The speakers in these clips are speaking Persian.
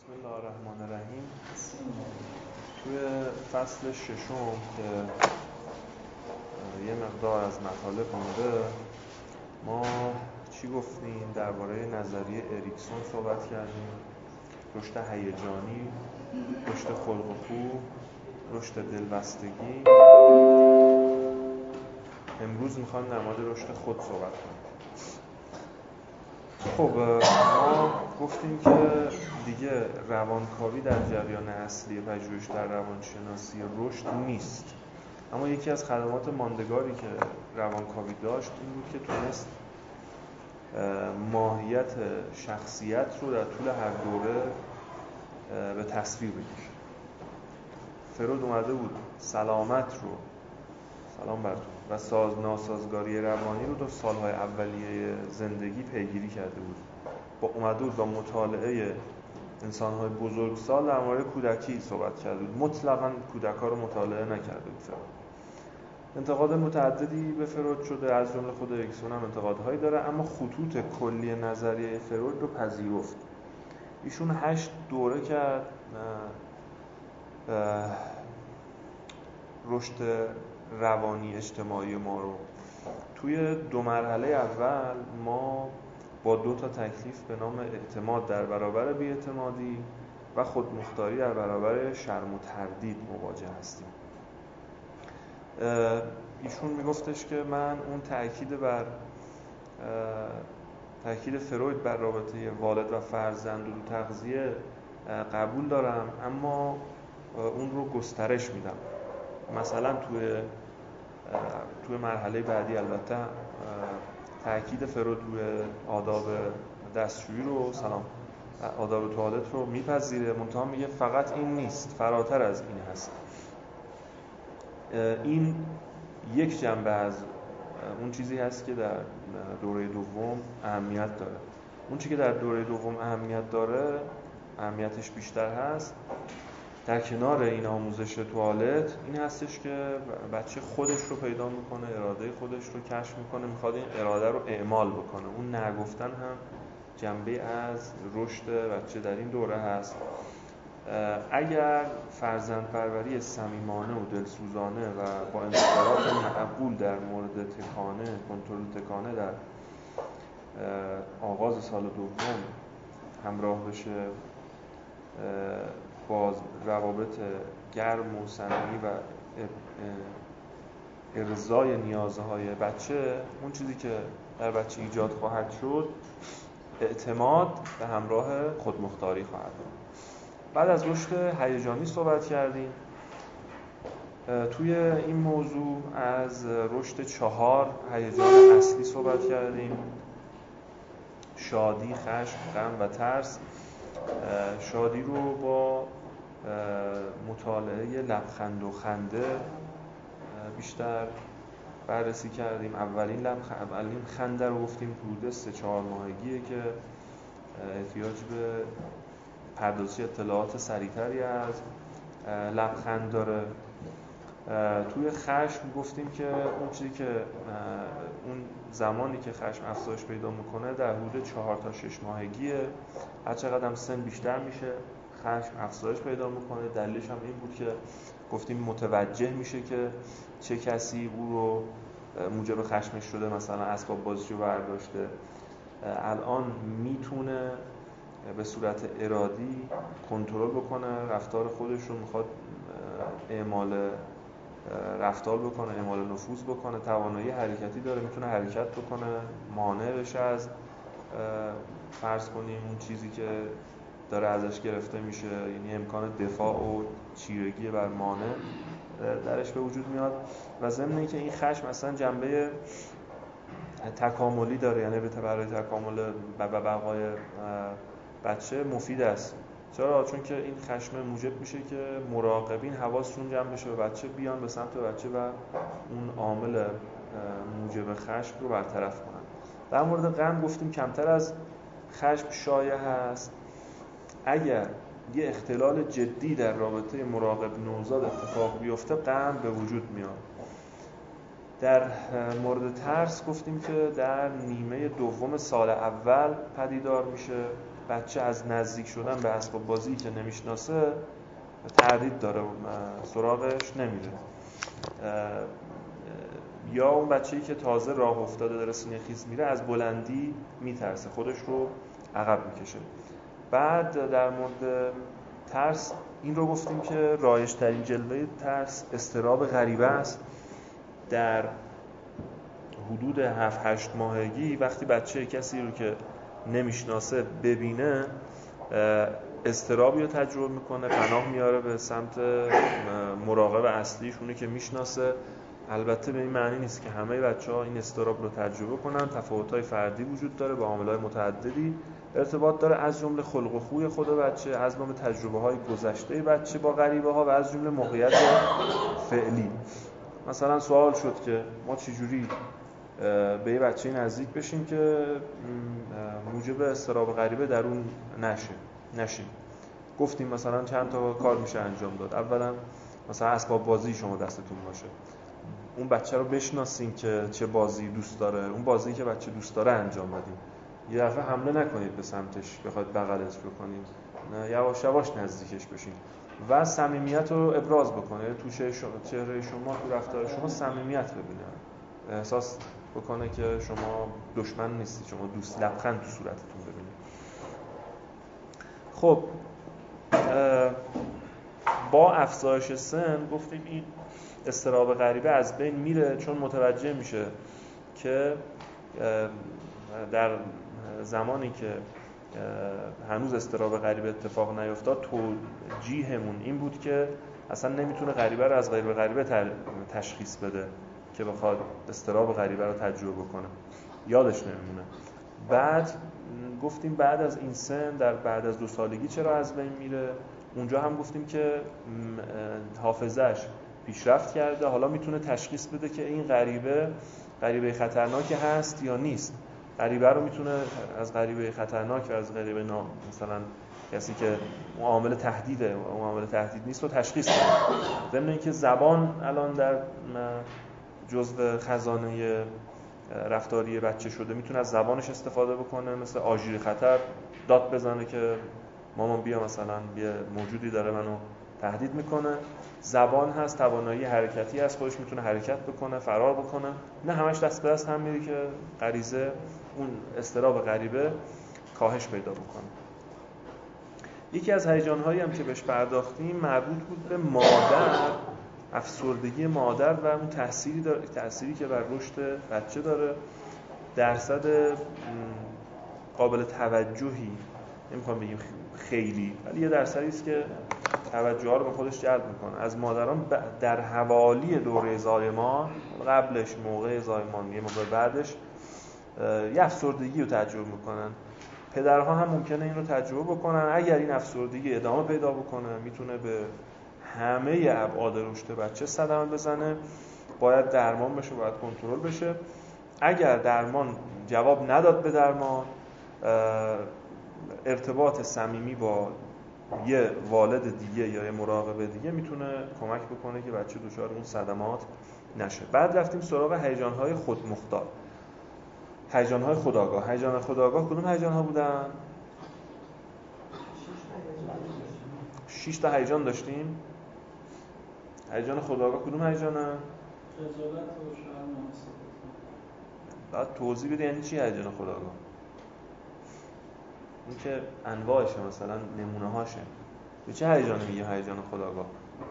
بسم الله الرحمن الرحیم. توی فصل ششم که یه مقدار از مطالب مونده، ما چی گفتیم؟ درباره نظریه اریکسون صحبت کردیم، رشد هیجانی، رشد خلق و خو، رشد دلبستگی. امروز میخوام در مورد رشد خود صحبت کنیم. خب ما گفتیم که دیگه روانکاوی در جریان اصلی پژوهش در روانشناسی رشد نیست، اما یکی از خدمات ماندگاری که روانکاوی داشت این بود که تونست ماهیت شخصیت رو در طول هر دوره به تصویر بکشه. فرود اومده بود سلامت رو، سلام بر تو، و ناسازگاری روانی رو تا سالهای اولیه زندگی پیگیری کرده بود. اومده بود با مطالعه انسان‌های بزرگسال در مورد کودکی صحبت کرده بود. مطلقاً کودک‌ها رو مطالعه نکرده بود فرود. انتقاد متعددی به فرود شده، از جمله خود اریکسون هم انتقادهایی داره، اما خطوط کلی نظریه فرود رو پذیرفت. ایشون 8 دوره کرد رشد روانی اجتماعی ما رو. توی 2 مرحله اول ما با 2 تا تکلیف به نام اعتماد در برابر بی‌اعتمادی و خودمختاری در برابر شرم و تردید مواجه هستیم. ایشون میگفتش که من اون تأکید فروید بر رابطه والد و فرزند و تغذیه قبول دارم، اما اون رو گسترش میدم. مثلا توی مرحله بعدی البته تأکید فرود روی آداب دستشویی رو، آداب توالت رو میپذیره، منتها میگه فقط این نیست، فراتر از این هست. این یک جنبه از اون چیزی هست که در دوره دوم اهمیت داره. اون چیزی که در دوره دوم اهمیت داره، اهمیتش بیشتر هست، در کنار این آموزش توالت، این هستش که بچه خودش رو پیدا میکنه، اراده خودش رو کشف میکنه، میخواد این اراده رو اعمال بکنه. اون نگفتن هم جنبه از رشد بچه در این دوره هست. اگر فرزند پروری صمیمانه و دلسوزانه و با انتظارات معقول در مورد کنترل تکانه در آغاز سال دوم همراه بشه با روابط گرم و صمیمی و ارضای نیازهای بچه، اون چیزی که در بچه ایجاد خواهد شد اعتماد به همراه خودمختاری خواهد بود. بعد از رشد هیجانی صحبت کردیم. توی این موضوع از رشد 4 هیجان اصلی صحبت کردیم: شادی، خشم، غم و ترس. شادی رو با مطالعه لبخند و خنده بیشتر بررسی کردیم. اولین خنده رو گفتیم حدود 3-4 ماهگیه که احتیاج به پردازش اطلاعات سریعتری از لبخند داره. توی خشم گفتیم که اون چیزی که اون زمانی که خشم افزایش پیدا میکنه در حدود 4 تا 6 ماهگیه. هر چقدر هم سن بیشتر میشه خشم افزایش پیدا میکنه. دلیلش هم این بود که گفتیم متوجه میشه که چه کسی او رو موجب خشمش شده، مثلا اسباب بازیشو برداشته. الان میتونه به صورت ارادی کنترل بکنه رفتار خودش رو، میخواد اعمال رفتار بکنه، اعمال نفوذ بکنه، توانایی حرکتی داره، میتونه حرکت بکنه، مانع بشه از فرض کنیم اون چیزی که داره ازش گرفته میشه، یعنی امکان دفاع و چیرگی بر مانع درش به وجود میاد. و ضمن اینکه این خشم اصلا جنبه تکاملی داره، یعنی برای تکامل و بقای بچه مفید است. چرا؟ چون که این خشم موجب میشه که مراقبین حواسشون جمع بشه به بچه، بیان به سمت بچه و اون عامل موجب خشم رو برطرف کنن. در مورد غم گفتیم کمتر از خشم شایع هست. اگر یه اختلال جدی در رابطه مراقب نوزاد اتفاق بیفته غم به وجود میاد. در مورد ترس گفتیم که در نیمه دوم سال اول پدیدار میشه بچه از نزدیک شدن به اسباب بازی که نمیشناسه تردید داره، سراغش نمیره. یا اون بچه‌ای که تازه راه افتاده داره سینه خیز میره، از بلندی میترسه، خودش رو عقب میکشه. بعد در مورد ترس این رو گفتیم که رایج‌ترین جلوه ترس اضطراب غریبه است. در حدود 7-8 ماهگی وقتی بچه کسی رو که نمیشناسه ببینه، اضطرابی رو تجربه میکنه، پناه میاره به سمت مراقب اصلیش، اونی که میشناسه. البته به این معنی نیست که همه بچه‌ها این اضطراب رو تجربه کنن. تفاوت‌های فردی وجود داره، با عامل‌های متعددی ارتباط داره، از جمله خلق و خوی خود بچه، از جمله تجربه‌های گذشته بچه با غریبه‌ها و از جمله موقعیت فعلی. مثلا سوال شد که ما چجوری به یه بچه نزدیک بشیم که موجب اضطراب غریبه در اون نشیم. گفتیم مثلا چند تا کار میشه انجام داد. اولا مثلا اسباب بازی شما دستتون باشه، اون بچه رو بشناسین که چه بازی دوست داره، اون بازی که بچه دوست داره انجام بدیم. یه دفعه حمله نکنید به سمتش بخواید بغلش بکنید، نه، یواش یواش نزدیکش بشین و صمیمیت رو ابراز بکنه. تو چهره شما، تو رفتار شما صمیمیت ببینه، احساس بکنه که شما دشمن نیستید، شما دوست، لبخند تو صورتتون ببینید. خب با افزایش سن گفتیم این اضطراب غریبه از بین میره، چون متوجه میشه که در زمانی که هنوز اضطراب غریبه اتفاق نیفتاد، توجیهمون این بود که اصلا نمیتونه غریبه رو از غیر غریبه تشخیص بده که بخواد اضطراب غریبه رو تجربه کنه، یادش نمیمونه. بعد گفتیم بعد از این سن، در بعد از 2 سالگی چرا از بین میره. اونجا هم گفتیم که حافظه‌اش پیشرفت کرده، حالا میتونه تشخیص بده که این غریبه خطرناکی هست یا نیست. غریبه رو میتونه از غریبه خطرناک و از غریبه مثلا کسی که عامل تهدیده و عامل تهدید نیست رو تشخیص بده. ضمن اینکه زبان الان در جزء خزانه رفتاری بچه شده، میتونه از زبانش استفاده بکنه، مثل آژیر خطر داد بزنه که مامان بیا، مثلا یه موجودی داره منو تهدید میکنه. زبان هست، توانایی حرکتی هست، خودش میتونه حرکت بکنه، فرار بکنه. نه همش دست به دست هم میره که غریزه اون اضطراب غریبه کاهش پیدا بکنه. یکی از هیجان‌هایی هم که بهش پرداختیم مربوط بود به مادر، افسردگی مادر و اون تأثیری که بر رشد بچه داره. درصد قابل توجهی، نمیخوام بگیم خیلی، ولی یه درصدی است که توجه ها رو به خودش جلب میکنه از مادران در حوالی دوره زایمان، قبلش، موقع زایمان، یه موقع بعدش، یه افسردگی رو تجربه میکنن. پدرها هم ممکنه این رو تجربه بکنن. اگر این افسردگی ادامه پیدا بکنه، میتونه به همه ابعاد رشد بچه صدمه بزنه. باید درمان بشه، باید کنترل بشه. اگر درمان جواب نداد به درمان، ارتباط صمیمی با یه والد دیگه یا یه مراقب دیگه میتونه کمک بکنه که بچه دچار اون صدمات نشه. بعد رفتیم سراغ هیجان‌های خودمختار، هیجان‌های خودآگاه. هیجان خودآگاه کدوم هیجان‌ها بودن؟ 6 تا هیجان داشتیم. هیجان خودآگاه کدوم هیجانه؟ خجالت و شرم. بعد توضیح بده یعنی چی هیجان خودآگاه؟ این که انواعشه، مثلا نمونه هاشه. به چه هیجانی میگه هیجان خودآگاه؟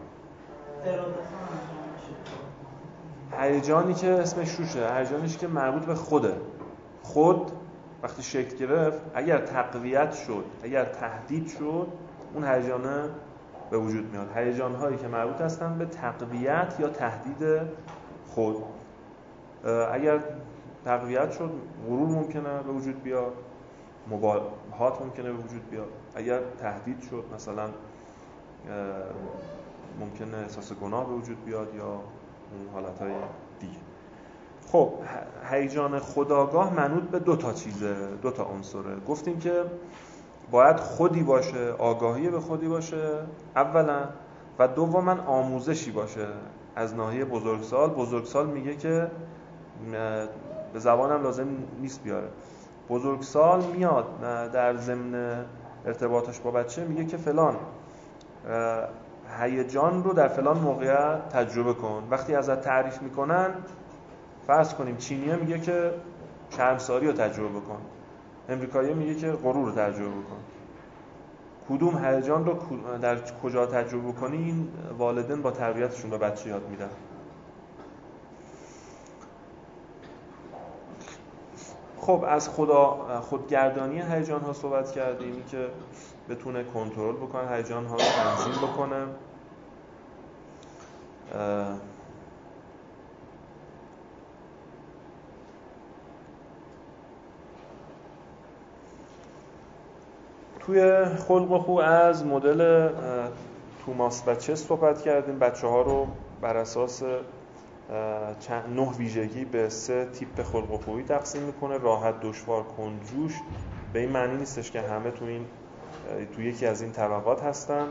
هیجانی که اسمش روشه، هیجانیش که مربوط به خوده. خود وقتی شکل گرفت، اگر تقویت شد، اگر تهدید شد، اون هیجانه به وجود میاد. هیجان هایی که مربوط هستن به تقویت یا تهدید خود. اگر تقویت شد، غرور ممکنه به وجود بیاد، مباهات ممکنه به وجود بیاد. اگر تهدید شد، مثلا ممکنه احساس گناه به وجود بیاد یا اون حالتهای دیگه. خب هیجان خودآگاه منوط به 2 تا چیزه، 2 تا عنصره. گفتیم که باید خودی باشه، آگاهی به خودی باشه اولا، و دوما آموزشی باشه از ناحیه بزرگسال. بزرگسال میگه که به زبانم لازم نیست بیاره، بزرگسال میاد در ضمن ارتباطش با بچه میگه که فلان هیجان رو در فلان موقعیت تجربه کن. وقتی ازت تعریف میکنن، فرض کنیم چینیه میگه که شرمساری رو تجربه کن، امریکایی میگه که غرور رو تجربه کن. کدوم هیجان رو در کجا تجربه کنی، این والدین با تربیتشون به بچه یاد میدن. خب از خودگردانی هیجان ها صحبت کردیم که بتونه کنترل بکنه هیجان ها رو، تنظیم بکنه. توی خلق و خو از مدل توماس و چس صحبت کردیم. بچه‌ها رو بر اساس 9 ویژگی به 3 تیپ خلق و خویی تقسیم میکنه: راحت، دشوار، کندجوش. به این معنی نیستش که همه تو یکی از این طبقات هستن.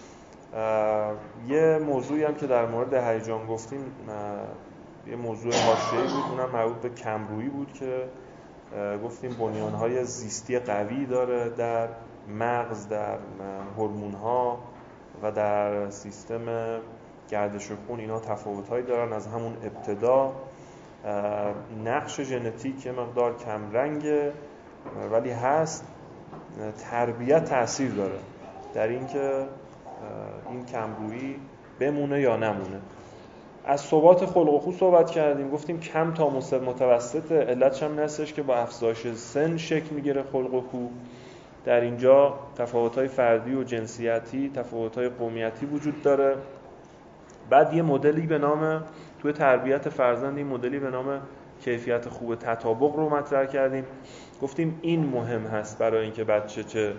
یه موضوعی هم که در مورد هیجان گفتیم، یه موضوع حاشیه‌ای بود، اونم مربوط به کمرویی بود که گفتیم بنیان‌های زیستی قوی داره در مغز، در هورمون‌ها و در سیستم گردش خون. اینا تفاوت‌هایی دارن از همون ابتدا. نقش ژنتیک یه مقدار کمرنگه ولی هست. تربیت تأثیر داره در اینکه این کمرویی بمونه یا نمونه. از ثبات خلق و خو صحبت کردیم، گفتیم کم تا متوسط. علتش هم هستش که با افزایش سن شکل میگیره خلق و خو. در اینجا تفاوت‌های فردی و جنسیتی، تفاوت‌های قومیتی وجود داره. بعد یه مدلی به نام توی تربیت فرزند، این مدلی به نام کیفیت خوب تطابق رو مطرح کردیم. گفتیم این مهم هست برای اینکه بچه چه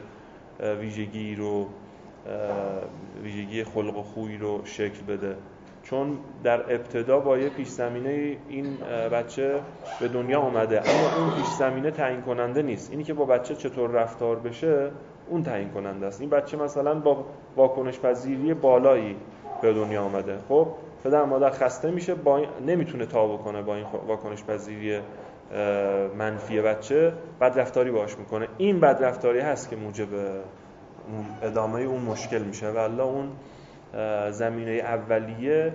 ویژگی خلق و خویی رو شکل بده، چون در ابتدا با یه پیش زمینه این بچه به دنیا اومده، اما اون پیش زمینه تعیین کننده نیست. اینی که با بچه چطور رفتار بشه اون تعیین کننده است. این بچه مثلا با واکنش پذیری بالایی به دنیا اومده، خب پدر مادر خسته میشه، نمیتونه تاب کنه با این واکنش پذیری منفی بچه، بدرفتاری باهاش میکنه. این بدرفتاری هست که موجب ادامه اون مشکل میشه، والله اون زمینه اولیه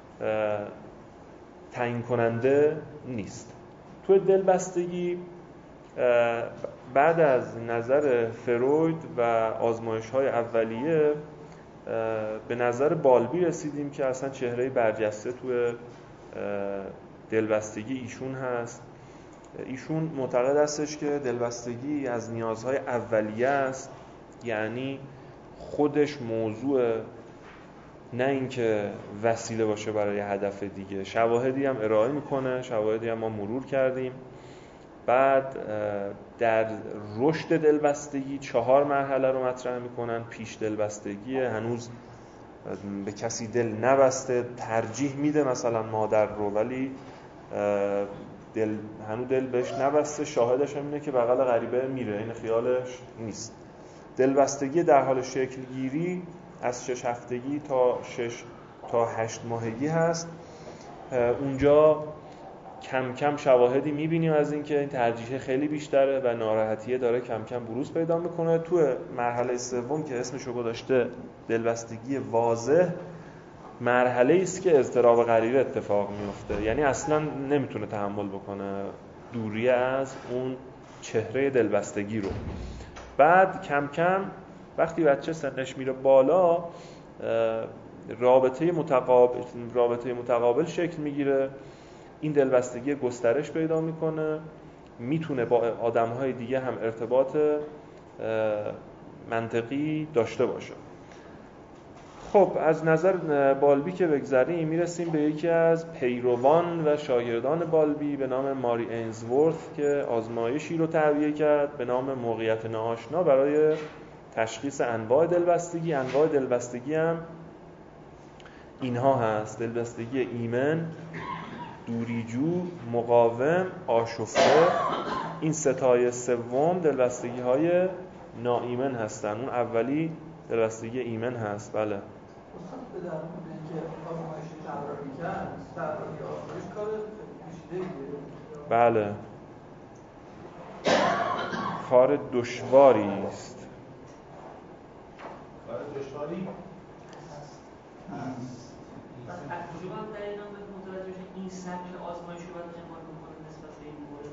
تعیین کننده نیست. توی دلبستگی بعد از نظر فروید و آزمایش‌های اولیه به نظر بالبی رسیدیم که اصلا چهره برجسته توی دلبستگی ایشون هست. ایشون معتقد هستش که دلبستگی از نیازهای اولیه است، یعنی خودش موضوع، نه اینکه وسیله باشه برای هدف دیگه. شواهدی هم ارائه میکنه، شواهدی هم ما مرور کردیم. بعد در رشد دلبستگی 4 مرحله رو مطرح میکنن. پیش دلبستگی، هنوز به کسی دل نبسته، ترجیح میده مثلا مادر رو، ولی هنوز دل بهش نبسته. شاهدش هم اینه که بغل غریبه میره، این خیالش نیست. دلبستگی در حال شکل گیری از 6 هفتگی تا 6 تا 8 ماهگی هست. اونجا کم کم شواهدی میبینیم از این که این ترجیح خیلی بیشتره و ناراحتیه داره کم کم بروز پیدا میکنه. تو مرحله سوم که اسمشو گذاشته دلبستگی واضح، مرحله است که اضطراب غریبه اتفاق میفته، یعنی اصلا نمیتونه تحمل بکنه دوری از اون چهره دلبستگی رو. بعد کم کم وقتی بچه سنش میره بالا، رابطه متقابل شکل میگیره. این دلبستگی گسترش پیدا میکنه، میتونه با آدمهای دیگه هم ارتباط منطقی داشته باشه. خب از نظر بالبی که بگذریم، میرسیم به یکی از پیروان و شاگردان بالبی به نام ماری اینزورث که آزمایشی رو تعبیه کرد به نام موقعیت ناآشنا برای تشخیص انواع دلبستگی. انواع دلبستگی هم اینها هست: دلبستگی ایمن، دوریجو، مقاوم، آشفته. این ستای سوم دلبستگی های ناایمن هستن. اون اولی دلبستگی ایمن هست. بله. به در مورد اینکه آزمایشی طراحی کرد، طراحی آزمایش کار پیچیده‌ایه. بله. کار دشواری است. کار دشواری؟ از کجا هم در این هم متوجه بشه این سبک آزمایشی رو باید اعمال بکنه نسبت به این مورد؟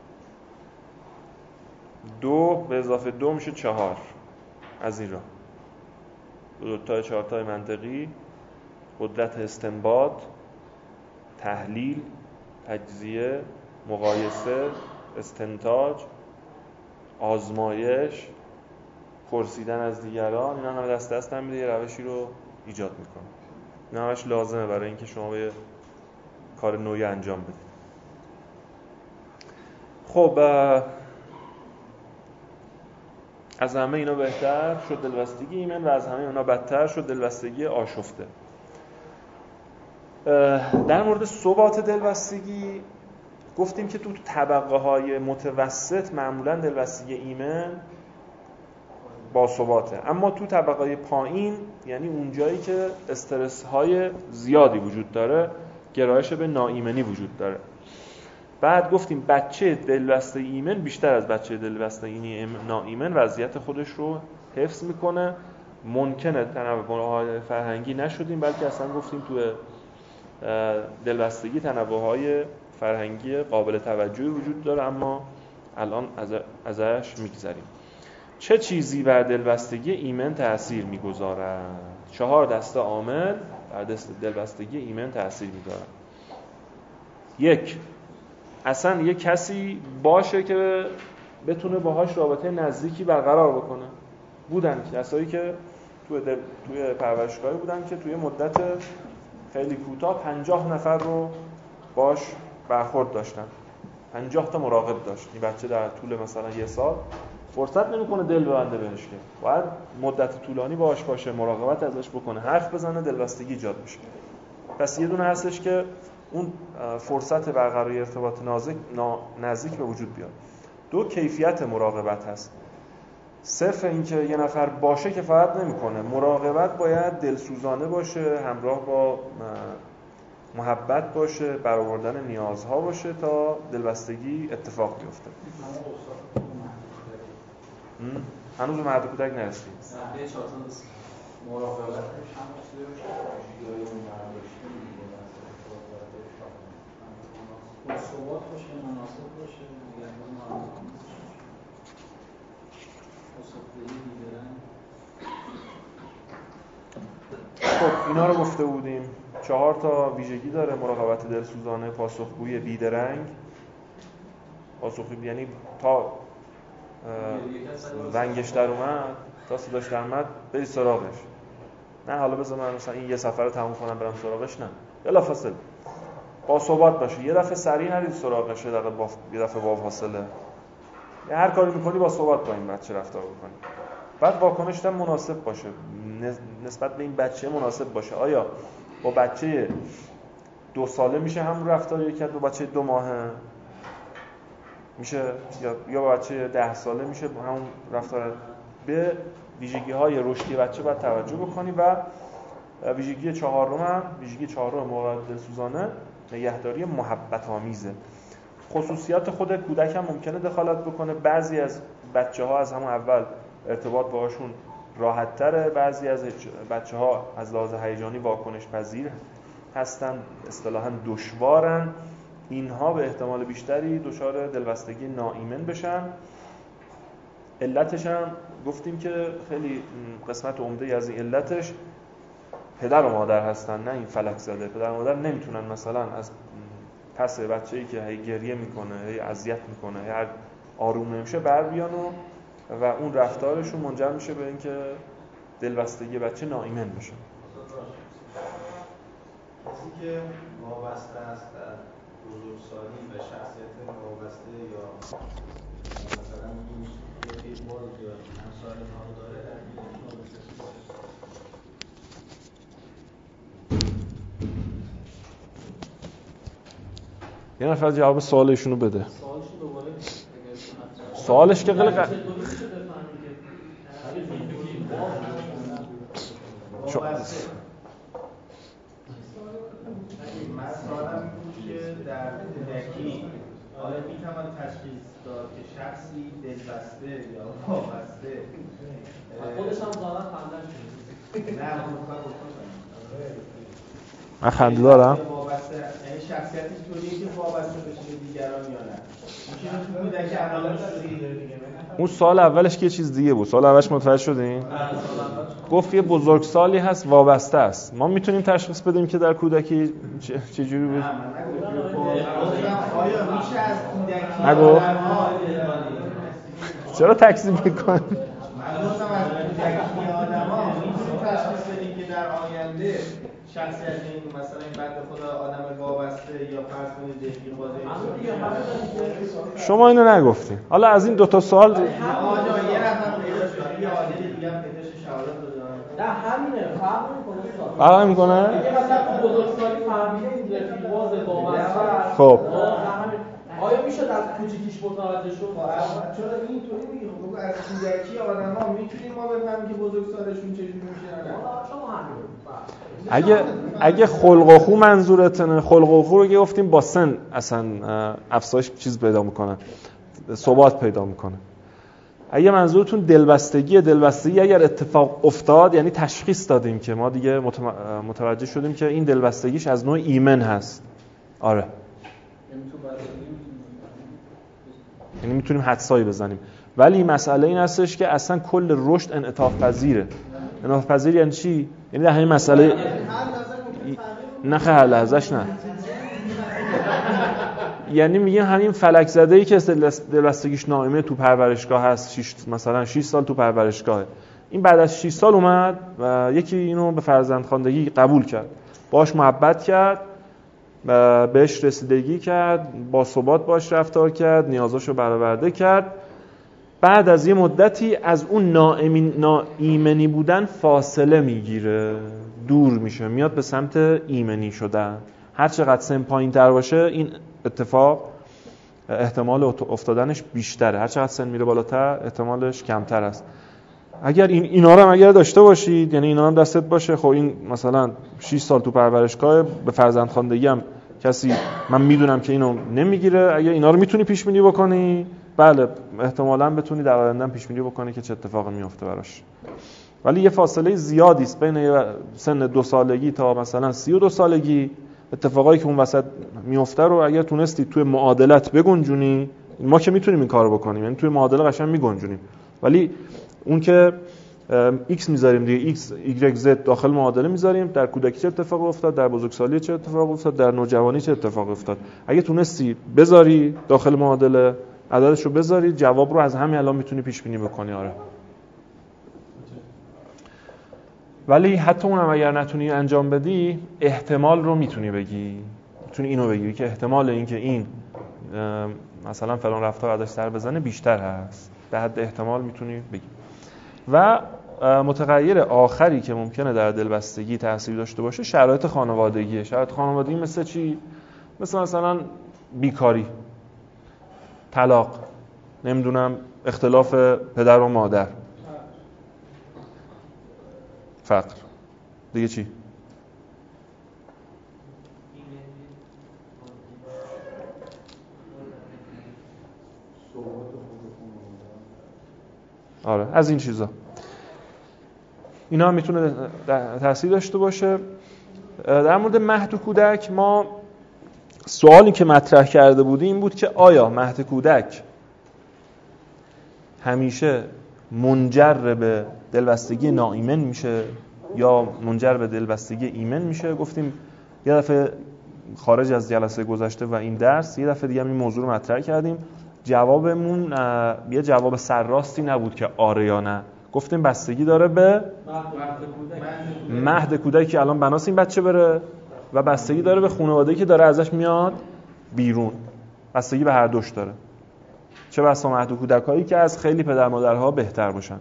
2 به اضافه 2 میشه 4 از این راه. 2 تا 4 تای منطقی، قدرت استنباط، تحلیل، تجزیه، مقایسه، استنتاج، آزمایش، پرسیدن از دیگران، اینا همه دست هم میده یه روشی رو ایجاد میکنه. اینا همش لازمه برای اینکه شما به کار نوعی انجام بدید. خب از همه اینا بهتر شد دلبستگی ایمن و از همه اینا بدتر شد دلبستگی آشفته. در مورد ثبات دلبستگی گفتیم که تو طبقه های متوسط معمولا دلبستگی ایمن با ثباته، اما تو طبقه های پایین یعنی اونجایی که استرس های زیادی وجود داره گرایش به ناایمنی وجود داره. بعد گفتیم بچه دلبسته ایمن بیشتر از بچه دلبسته ناایمن وضعیت خودش رو حفظ میکنه. ممکنه تنوع فرهنگی نشدیم بلکه اصلا گفتیم تو دلبستگی تنوع‌های فرهنگی قابل توجهی وجود داره، اما الان ازش میگذریم. چه چیزی بر دلبستگی ایمن تأثیر میگذارد؟ 4 دسته عامل بر دلبستگی ایمن تأثیر میگذارد. 1. اصلا یه کسی باشه که بتونه باهاش رابطه نزدیکی برقرار بکنه. بودن کسایی که توی پرورشگاهی بودن که توی مدت خیلی کوتاه 50 نفر رو باش برخورد داشتن، 50 تا مراقب داشت. این بچه در طول مثلا یه سال فرصت نمیکنه دل ببنده بهش، که باید مدت طولانی باش باشه، مراقبت ازش بکنه، حرف بزنه، دلبستگی ایجاد بشه. پس یه دونه هستش که اون فرصت برقراری ارتباط نزدیک به وجود بیاد. 2. کیفیت مراقبت هست. صرف اینکه یه نفر باشه کفایت نمیکنه، مراقبت باید دلسوزانه باشه، همراه با محبت باشه، برآوردن نیازها باشه تا دلبستگی اتفاق بیفته. هنوز مهد کودک نرسید. مراقبتش هم جای اون برداشته ثبات باشه، مناسب باشه، خب اینا رو گفته بودیم. 4 تا ویژگی داره مراقبت دلسوزانه: پاسخگوی بیدرنگ، پاسخگوی یعنی تا رنگش در اومد، تا صداش در اومد بری سراغش، نه حالا بذار من مثلا این یه سفر رو تموم کنم برم سراغش، نه، بلافاصله با ثبات باشه. یه دفعه سریع نرید سراغش، یه دفعه با فاصله، هر کاری میکنی با ثبات با این بچه رفتار بکنی. بعد واکنشش هم مناسب باشه، نسبت به این بچه مناسب باشه. آیا با بچه 2 ساله میشه هم رفتاری کرد، با بچه 2 ماهه میشه، یا با بچه 10 ساله میشه همون رفتار؟ به ویژگی‌های رشدی بچه باید توجه بکنی. و ویژگی 4 مراقبت دلسوزانه نگهداری محبت آمیزه. خصوصیات خود کودک هم ممکنه دخالت بکنه. بعضی از بچه‌ها از همون اول ارتباط باهاشون راحت تره، بعضی از بچه‌ها از لحاظ هیجانی واکنش پذیر هستن، اصطلاحاً دشوارن. اینها به احتمال بیشتری دچار دلبستگی ناایمن بشن. علتش هم گفتیم که خیلی قسمت عمده از این علتش پدر و مادر هستن، نه این فلک زده. پدر و مادر نمیتونن مثلا از پس بچه‌ای که هی گریه میکنه، هی اذیت میکنه، هی آروم نمیشه بر بیان و اون رفتارشون منجر میشه به اینکه دلبستگی بچه ناایمن بشه. کسی که وابسته است در بزرگسالی به شخصیت وابسته یا مثلا دوست یا پیربرد یا همسال اینها رو داره، در این یه نفر جواب سوالشون رو بده. سوالش که خیلی من سوالم که در کودکی آیا میتوان تشخیص داد که شخصی دلبسته یا وابسته خودش هم ظاهرا خندش نه من خنده دارم وابسته یعنی شخصیتش طوریه که وابسته بشه به دیگران یا نه میشه تو کودک علامه شدی. اون سال اولش که یه چیز دیگه بود. سال اولش متوجه شدین؟ گفت یه بزرگسالی هست وابسته است. ما میتونیم تشخیص بدیم که در کودکی چه جوری بود؟ آیا میشه از کودکی نگو چرا تکذیب میکنی؟ من گفتم از کودکی آدم‌ها میتونیم تشخیص بدیم که در آینده شخصیت این مثلا این بنده خدا آدم وابسته یا فرض کنید دهقی بازی شما اینو نگفتین. حالا از این دو تا سوال آجا یه نفر پیدا شد یه عادل دیگه هم پیدا شد شهادت دادن. نه همینه فرق میکنه. اگه مثلا تو بزرگسالی فهمیده این رفیق باز وابسته خب آیا میشد از کوچیکیش متوجه شد؟ چرا اینطوری میگی؟ خب از کودکی آدم‌ها میتونیم ما بفهمیم که بزرگسالشون چجوری میشه نه؟ اگه خلق و خو منظورتونه، خلق و خو رو گفتیم با سن اصلا افزایش چیز پیدا میکنه، ثبات پیدا میکنه. اگه منظورتون دلبستگی اگر اتفاق افتاد یعنی تشخیص دادیم که ما دیگه متوجه شدیم که این دلبستگیش از نوع ایمن هست. آره یعنی میتونیم حدسایی بزنیم. ولی مسئله این هستش که اصلا کل رشد انعطاف پذیره. انعطاف پذیر یعنی چی؟ یعنی در همین مسئله نه هر لحظهش نه. یعنی میگیم همین فلک زده‌ای که دلبستگیش ناایمه تو پرورشگاه هست، مثلا 6 سال تو پرورشگاهه، این بعد از 6 سال اومد و یکی اینو به فرزندخواندگی قبول کرد، باهاش محبت کرد، بهش رسیدگی کرد، با ثبات باهاش رفتار کرد، نیازاشو برآورده کرد. بعد از یه مدتی از اون ناایمنی بودن فاصله میگیره، دور میشه، میاد به سمت ایمنی شدن. هر چقدر سن پایین تر باشه این اتفاق احتمال افتادنش بیشتره، هر چقدر سن میره بالاتر احتمالش کمتر است. اگر اینا رو هم اگر داشته باشید، یعنی اینا هم دستت باشه، خب این مثلا 6 سال تو پرورشگاه، به فرزندخواندگی هم کسی من میدونم که اینو نمیگیره، اگر اینا رو میتونی پیش بینی بکنی، بله احتمالاً بتونی در آینده پیش بینی بکنی که چه اتفاقی میفته براش. ولی یه فاصله زیادی است بین سن 2 سالگی تا مثلا 32 سالگی. اتفاقایی که اون وسط میفته رو اگر تونستی توی معادلت بگنجونی، ما که میتونیم این کارو بکنیم، یعنی توی معادله قشنگ میگنجونیم. ولی اون که x میذاریم دیگه، x y z داخل معادله میذاریم، در کودکی چه اتفاقی افتاد، در بزرگسالی چه اتفاقی افتاد، در نوجوانی چه اتفاقی افتاد، اگه تونستی بذاری داخل معادله، عددش رو بذاری، جواب رو از همین الان میتونی پیش بینی بکنی. آره ولی حتی اونم اگر نتونی انجام بدی، احتمال رو میتونی بگی، میتونی اینو بگی که احتمال اینکه این مثلا فلان رفتار ازش سر بزنه بیشتر هست، به حد احتمال میتونی بگی. و متغیر آخری که ممکنه در دلبستگی تاثیر داشته باشه شرایط خانوادگیه. شرایط خانوادگی مثل چی؟ مثلا بیکاری، طلاق، نمیدونم اختلاف پدر و مادر، فقر، دیگه چی؟ آره از این چیزا، اینا هم میتونه تاثیر داشته باشه. در مورد مهد کودک ما سوالی که مطرح کرده بودیم این بود که آیا مهد کودک همیشه منجر به دلبستگی ناایمن میشه یا منجر به دلبستگی ایمن میشه؟ گفتیم یه دفعه خارج از جلسه گذشته و این درس یه دفعه دیگه هم این موضوع رو مطرح کردیم. جوابمون یه جواب سرراستی نبود که آره یا نه. گفتیم بستگی داره به مهد کودکی که الان بناس این بچه بره و بستگی داره به خانواده‌ای که داره ازش میاد بیرون. بستگی به هر دوش داره، چه بسا مهد کودکایی که از خیلی پدر مادرها بهتر باشن.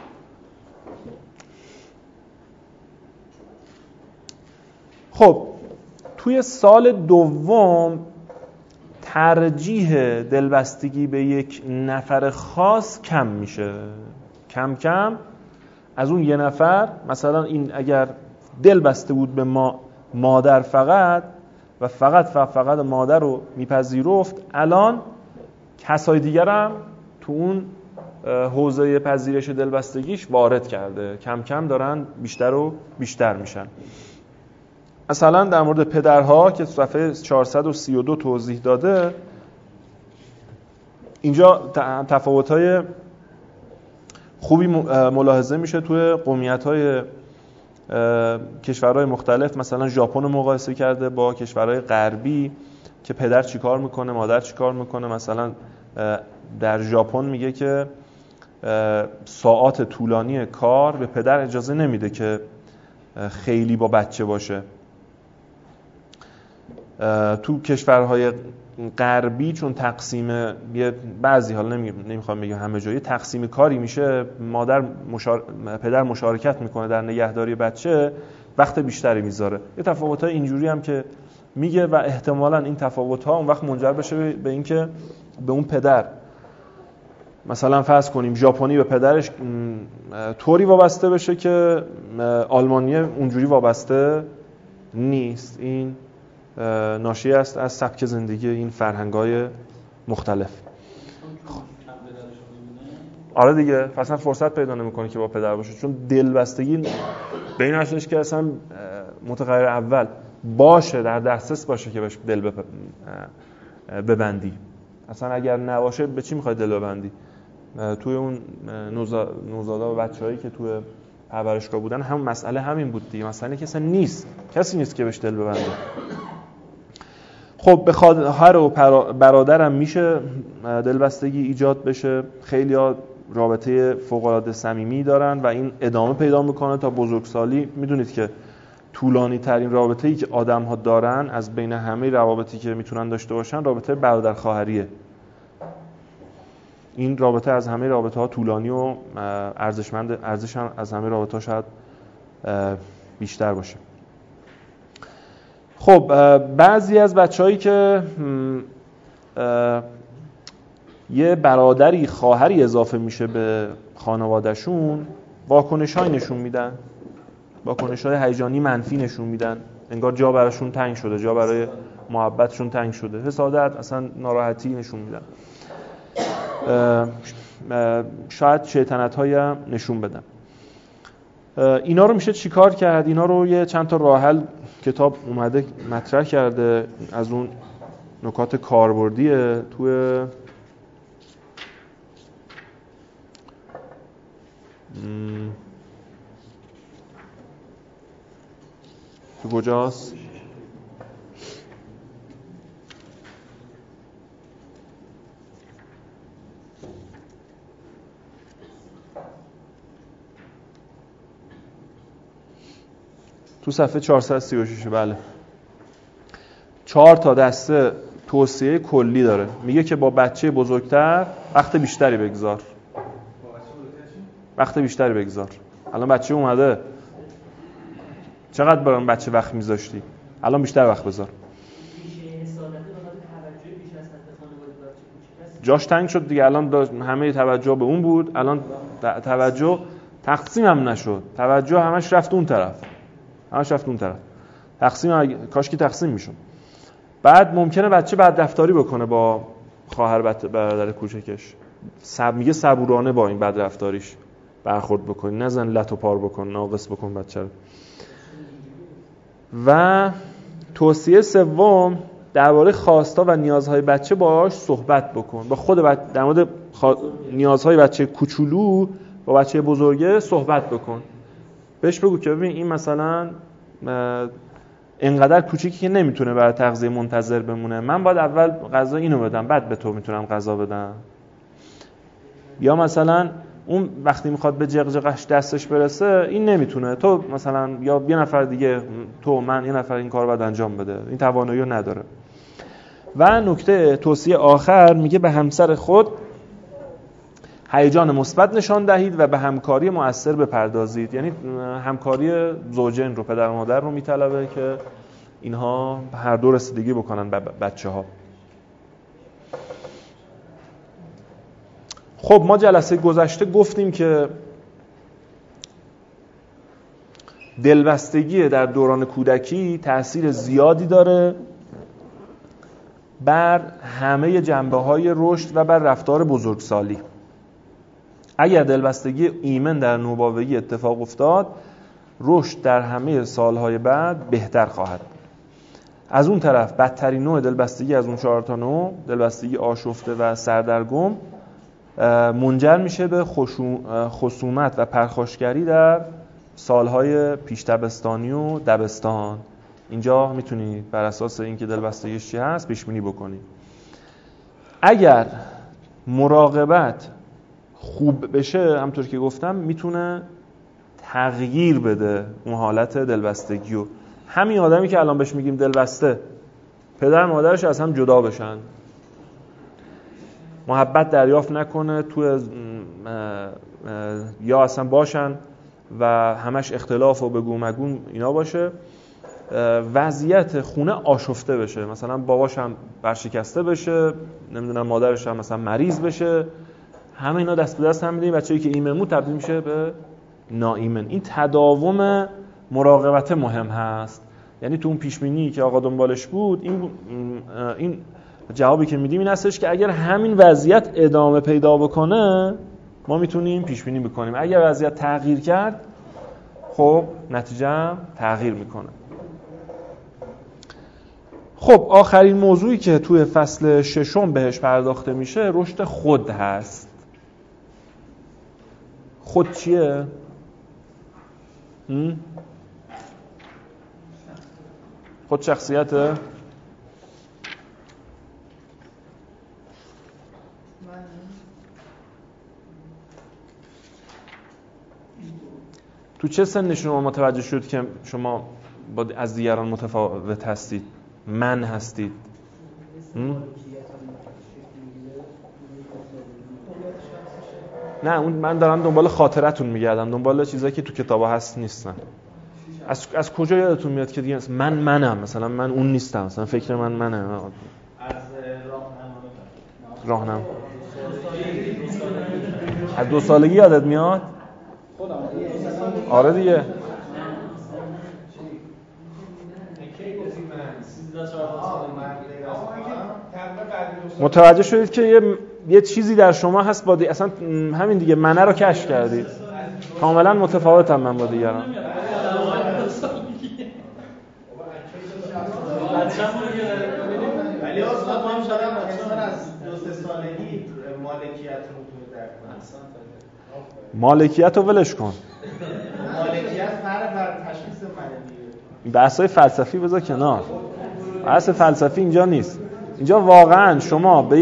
خب توی سال دوم ترجیح دلبستگی به یک نفر خاص کم میشه، کم کم از اون یه نفر، مثلا این اگر دل بسته بود به مادر فقط و فقط مادر رو میپذیرفت، الان کسای دیگر هم تو اون حوزه پذیرش دلبستگیش وارد کرده، کم کم دارن بیشتر و بیشتر میشن. مثلا در مورد پدرها که صفحه 432 توضیح داده، اینجا تفاوت‌های خوبی ملاحظه میشه توی قومیت‌های کشورهای مختلف. مثلا ژاپن رو مقایسه کرده با کشورهای غربی که پدر چیکار میکنه، مادر چیکار میکنه. مثلا در ژاپن میگه که ساعات طولانی کار به پدر اجازه نمیده که خیلی با بچه باشه. تو کشورهای غربی چون تقسیم بعضی حالا نمیخوام بگم همه جایی تقسیم کاری میشه، پدر مشارکت میکنه در نگهداری بچه، وقت بیشتری میذاره. یه تفاوت‌های اینجوری هم که میگه و احتمالاً این تفاوت‌ها اون وقت منجر بشه به اینکه به اون پدر، مثلا فرض کنیم ژاپنی به پدرش طوری وابسته بشه که آلمانی اونجوری وابسته نیست. این ناشی است از سبک زندگی این فرهنگ‌های مختلف. آره دیگه، اصلا فرصت پیدا نمی‌کنه که با پدر باشه، چون دلبستگی به این اصلش که اصلا متغیر اول باشه، در دسترس باشه که بهش دل ببندی. اصلا اگر نباشه به چی می‌خوای دل ببندی؟ توی اون نوزادا و بچه‌هایی که توی پرورشگاه بودن هم مسئله همین بود دیگه. مثلا کسی نیست که بهش دل ببنده. خب به خواهر و برادرم میشه دلبستگی ایجاد بشه. خیلی‌ها رابطه فوق‌العاده صمیمی دارن و این ادامه پیدا میکنه تا بزرگسالی. میدونید که طولانی ترین رابطه‌ای که آدم‌ها دارن از بین همه روابطی که میتونن داشته باشن رابطه برادر خواهریه. این رابطه از همه رابطه‌ها طولانی و ارزش هم از همه رابطه‌ها شاید بیشتر باشه. خب بعضی از بچه‌هایی که یه برادری خواهری اضافه میشه به خانوادهشون، واکنش‌های نشون میدن، واکنش‌های هیجانی منفی نشون میدن، انگار جا براشون تنگ شده، جا برای محبتشون تنگ شده، حسادت، اصلا ناراحتی نشون میدن، شاید شیطنت‌هایی هم نشون بدن. اینا رو میشه چیکار کرد؟ اینا رو یه چند تا راه حل کتاب اومده مطرح کرده، از اون نکات کاربردیه. تو کجاست؟ تو صفحه 436. بله، 4 تا دسته توصیه کلی داره. میگه که با بچه بزرگتر وقت بیشتری بگذار. وقت بیشتری بگذار. الان بچه اومده، چقدر برام بچه وقت میذاشتی؟ الان بیشتر وقت بذار. جاش تنگ شد دیگه، الان همه توجه به اون بود، الان توجه تقسیم هم نشد، توجه همش رفت اون طرف. تقسیم کاش که تقسیم میشد. بعد ممکنه بچه بد رفتاری بکنه با خواهر برادر کوچکش. میگه صبورانه با این بد رفتاریش برخورد بکنی، نزن لط و پار بکن، ناقص بکن بچه رو. و توصیه سوم درباره خواستا و نیازهای بچه باهاش صحبت بکن. با خود در مورد نیازهای بچه کوچولو با بچه بزرگه صحبت بکن. بهش بگو که ببین این مثلا اینقدر کوچیکی که نمیتونه برای تغذیه منتظر بمونه، من باید اول غذا اینو بدم بعد به تو میتونم غذا بدم. یا مثلا اون وقتی میخواد به جغجغش دستش برسه این نمیتونه، تو مثلا یا یه نفر دیگه، من یه نفر این کارو باید انجام بده، این توانایی رو نداره. و نکته توصیه آخر میگه به همسر خود هیجان مثبت نشان دهید و به همکاری مؤثر بپردازید. یعنی همکاری زوجین رو، پدر و مادر رو میطلبه که اینها هر دو رسیدگی بکنن به بچه‌ها. خب ما جلسه گذشته گفتیم که دلبستگی در دوران کودکی تأثیر زیادی داره بر همه جنبه‌های رشد و بر رفتار بزرگسالی. اگر دلبستگی ایمن در نوباوگی اتفاق افتاد، رشد در همه سالهای بعد بهتر خواهد. از اون طرف بدترین نوع دلبستگی از اون 4 تا نوع، دلبستگی آشفته و سردرگم، منجر میشه به خصومت و پرخاشگری در سالهای پیش دبستانی و دبستان. اینجا میتونید بر اساس اینکه دلبستگیش چی هست پیش بینی بکنید. اگر مراقبت خوب بشه، همونطور که گفتم، میتونه تغییر بده اون حالت دلبستگی رو. همین آدمی که الان بهش میگیم دلبسته، پدر مادرش از هم جدا بشن، محبت دریافت نکنه، یا اصلا باشن و همش اختلاف و بگو مگو اینا باشه، وضعیت خونه آشفته بشه، مثلا باباش هم برشکسته بشه، نمیدونم مادرش هم مثلا مریض بشه، همه اینا دست به دست هم میدیم، بچه‌ای که ایمن تبدیل میشه به ناایمن. این تداوم مراقبت مهم هست. یعنی تو اون پیشبینی که آقا دنبالش بود، این جوابی که میدیم این هستش که اگر همین وضعیت ادامه پیدا بکنه، ما میتونیم پیشبینی بکنیم. اگر وضعیت تغییر کرد، خب نتیجه هم تغییر میکنه. خب آخرین موضوعی که توی فصل 6 بهش پرداخته میشه رشد خود هست. خود چیه؟ خود شخصیته؟ تو چه سن شما متوجه شد که شما از دیگران متفاوت هستید؟ من هستید؟ نه، اون من دارم دنبال خاطرتون میگردم، دنبال چیزایی که تو کتابا هست نیستن. از کجا یادتون میاد که دیگه منم، مثلا من اون نیستم، مثلا فکر منه. از راهنما. از 2 سالگی یادت میاد؟ آره دیگه. متوجه شدید که یه چیزی در شما هست با اصلا همین دیگه منه رو کشف کردید. کاملا متفاوتم من با دیگران. ولی اصلا ما هم شدم از 2-3 سالگی مالکیت رو تو درک کنم. مالکیت رو ولش کن. مالکیت بر تشخیص منه دیگه. بحث‌های فلسفی بذار کنار. بحث فلسفی اینجا نیست. اینجا واقعا شما به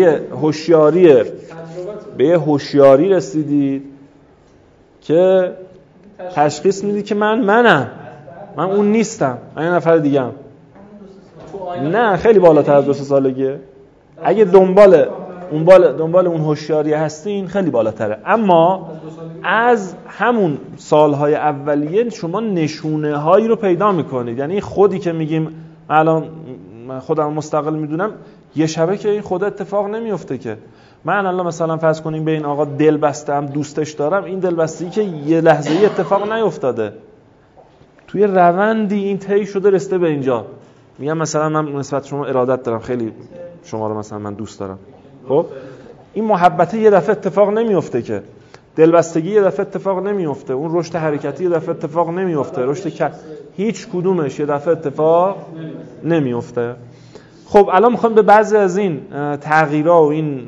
یه هوشیاری رسیدید که تشخیص میدید که من اون نیستم، من یه نفر دیگه‌ام. نه، خیلی بالاتر از 2 سالگیه. اگه دنبال اون هوشیاری هستین خیلی بالاتره. اما از همون سالهای اولیه شما نشونه هایی رو پیدا میکنید. یعنی خودی که میگیم الان خودم مستقل میدونم، یه شبه که این خود اتفاق نمیفته که من الان مثلا فرض کنیم به این آقا دل بستم، دوستش دارم، این دلبستگی که یه لحظه‌ای اتفاق نیفتاده، توی روندی این طی شده رسیده به اینجا. میگم مثلا من نسبت شما ارادت دارم، خیلی شما رو مثلا من دوست دارم. خب این محبت یه دفعه اتفاق نمیفته که، دلبستگی یه دفعه اتفاق نمیفته، اون رشد حرکتی یه دفعه اتفاق نمیفته، هیچ کدومش یه دفعه اتفاق نمیفته. خب الان میخوام به بعضی از این تغییرها و این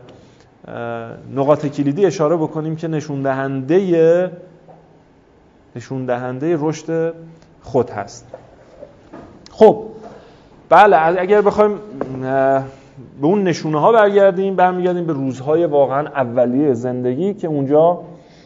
نقاط کلیدی اشاره بکنیم که نشون دهنده رشد خود هست. خب بله، اگر بخوایم به اون نشونه ها برمیگردیم به روزهای واقعا اولیه زندگی که اونجا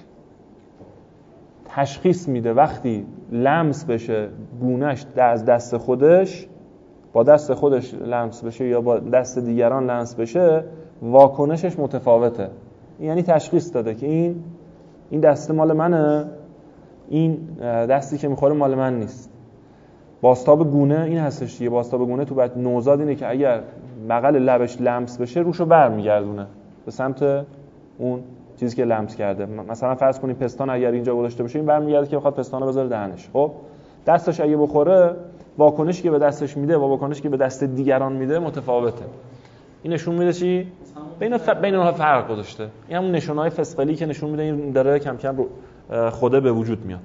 تشخیص میده وقتی لمس بشه گونه‌اش از دست خودش، با دست خودش لمس بشه یا با دست دیگران لمس بشه، واکنشش متفاوته. یعنی تشخیص داده که این دست مال منه، این دستی که میخوره مال من نیست. بازتاب گونه این هستش دیگه. بازتاب گونه تو بعد نوزاد اینه که اگر بغل لبش لمس بشه روشو برمیگردونه به سمت اون چیزی که لمس کرده. مثلا فرض کنید پستان اگر اینجا گذاشته باشه، این برمیگرده که بخواد پستانو بذاره دهنش. خب دستش اگه بخوره، واکنشی که به دستش میده و واکنشی که به دست دیگران میده متفاوته. این نشون میده چی؟ بین اونها فرق گذاشته. این همون نشونهای فسقلی که نشون میده این داره کم کم خوده به وجود میاد.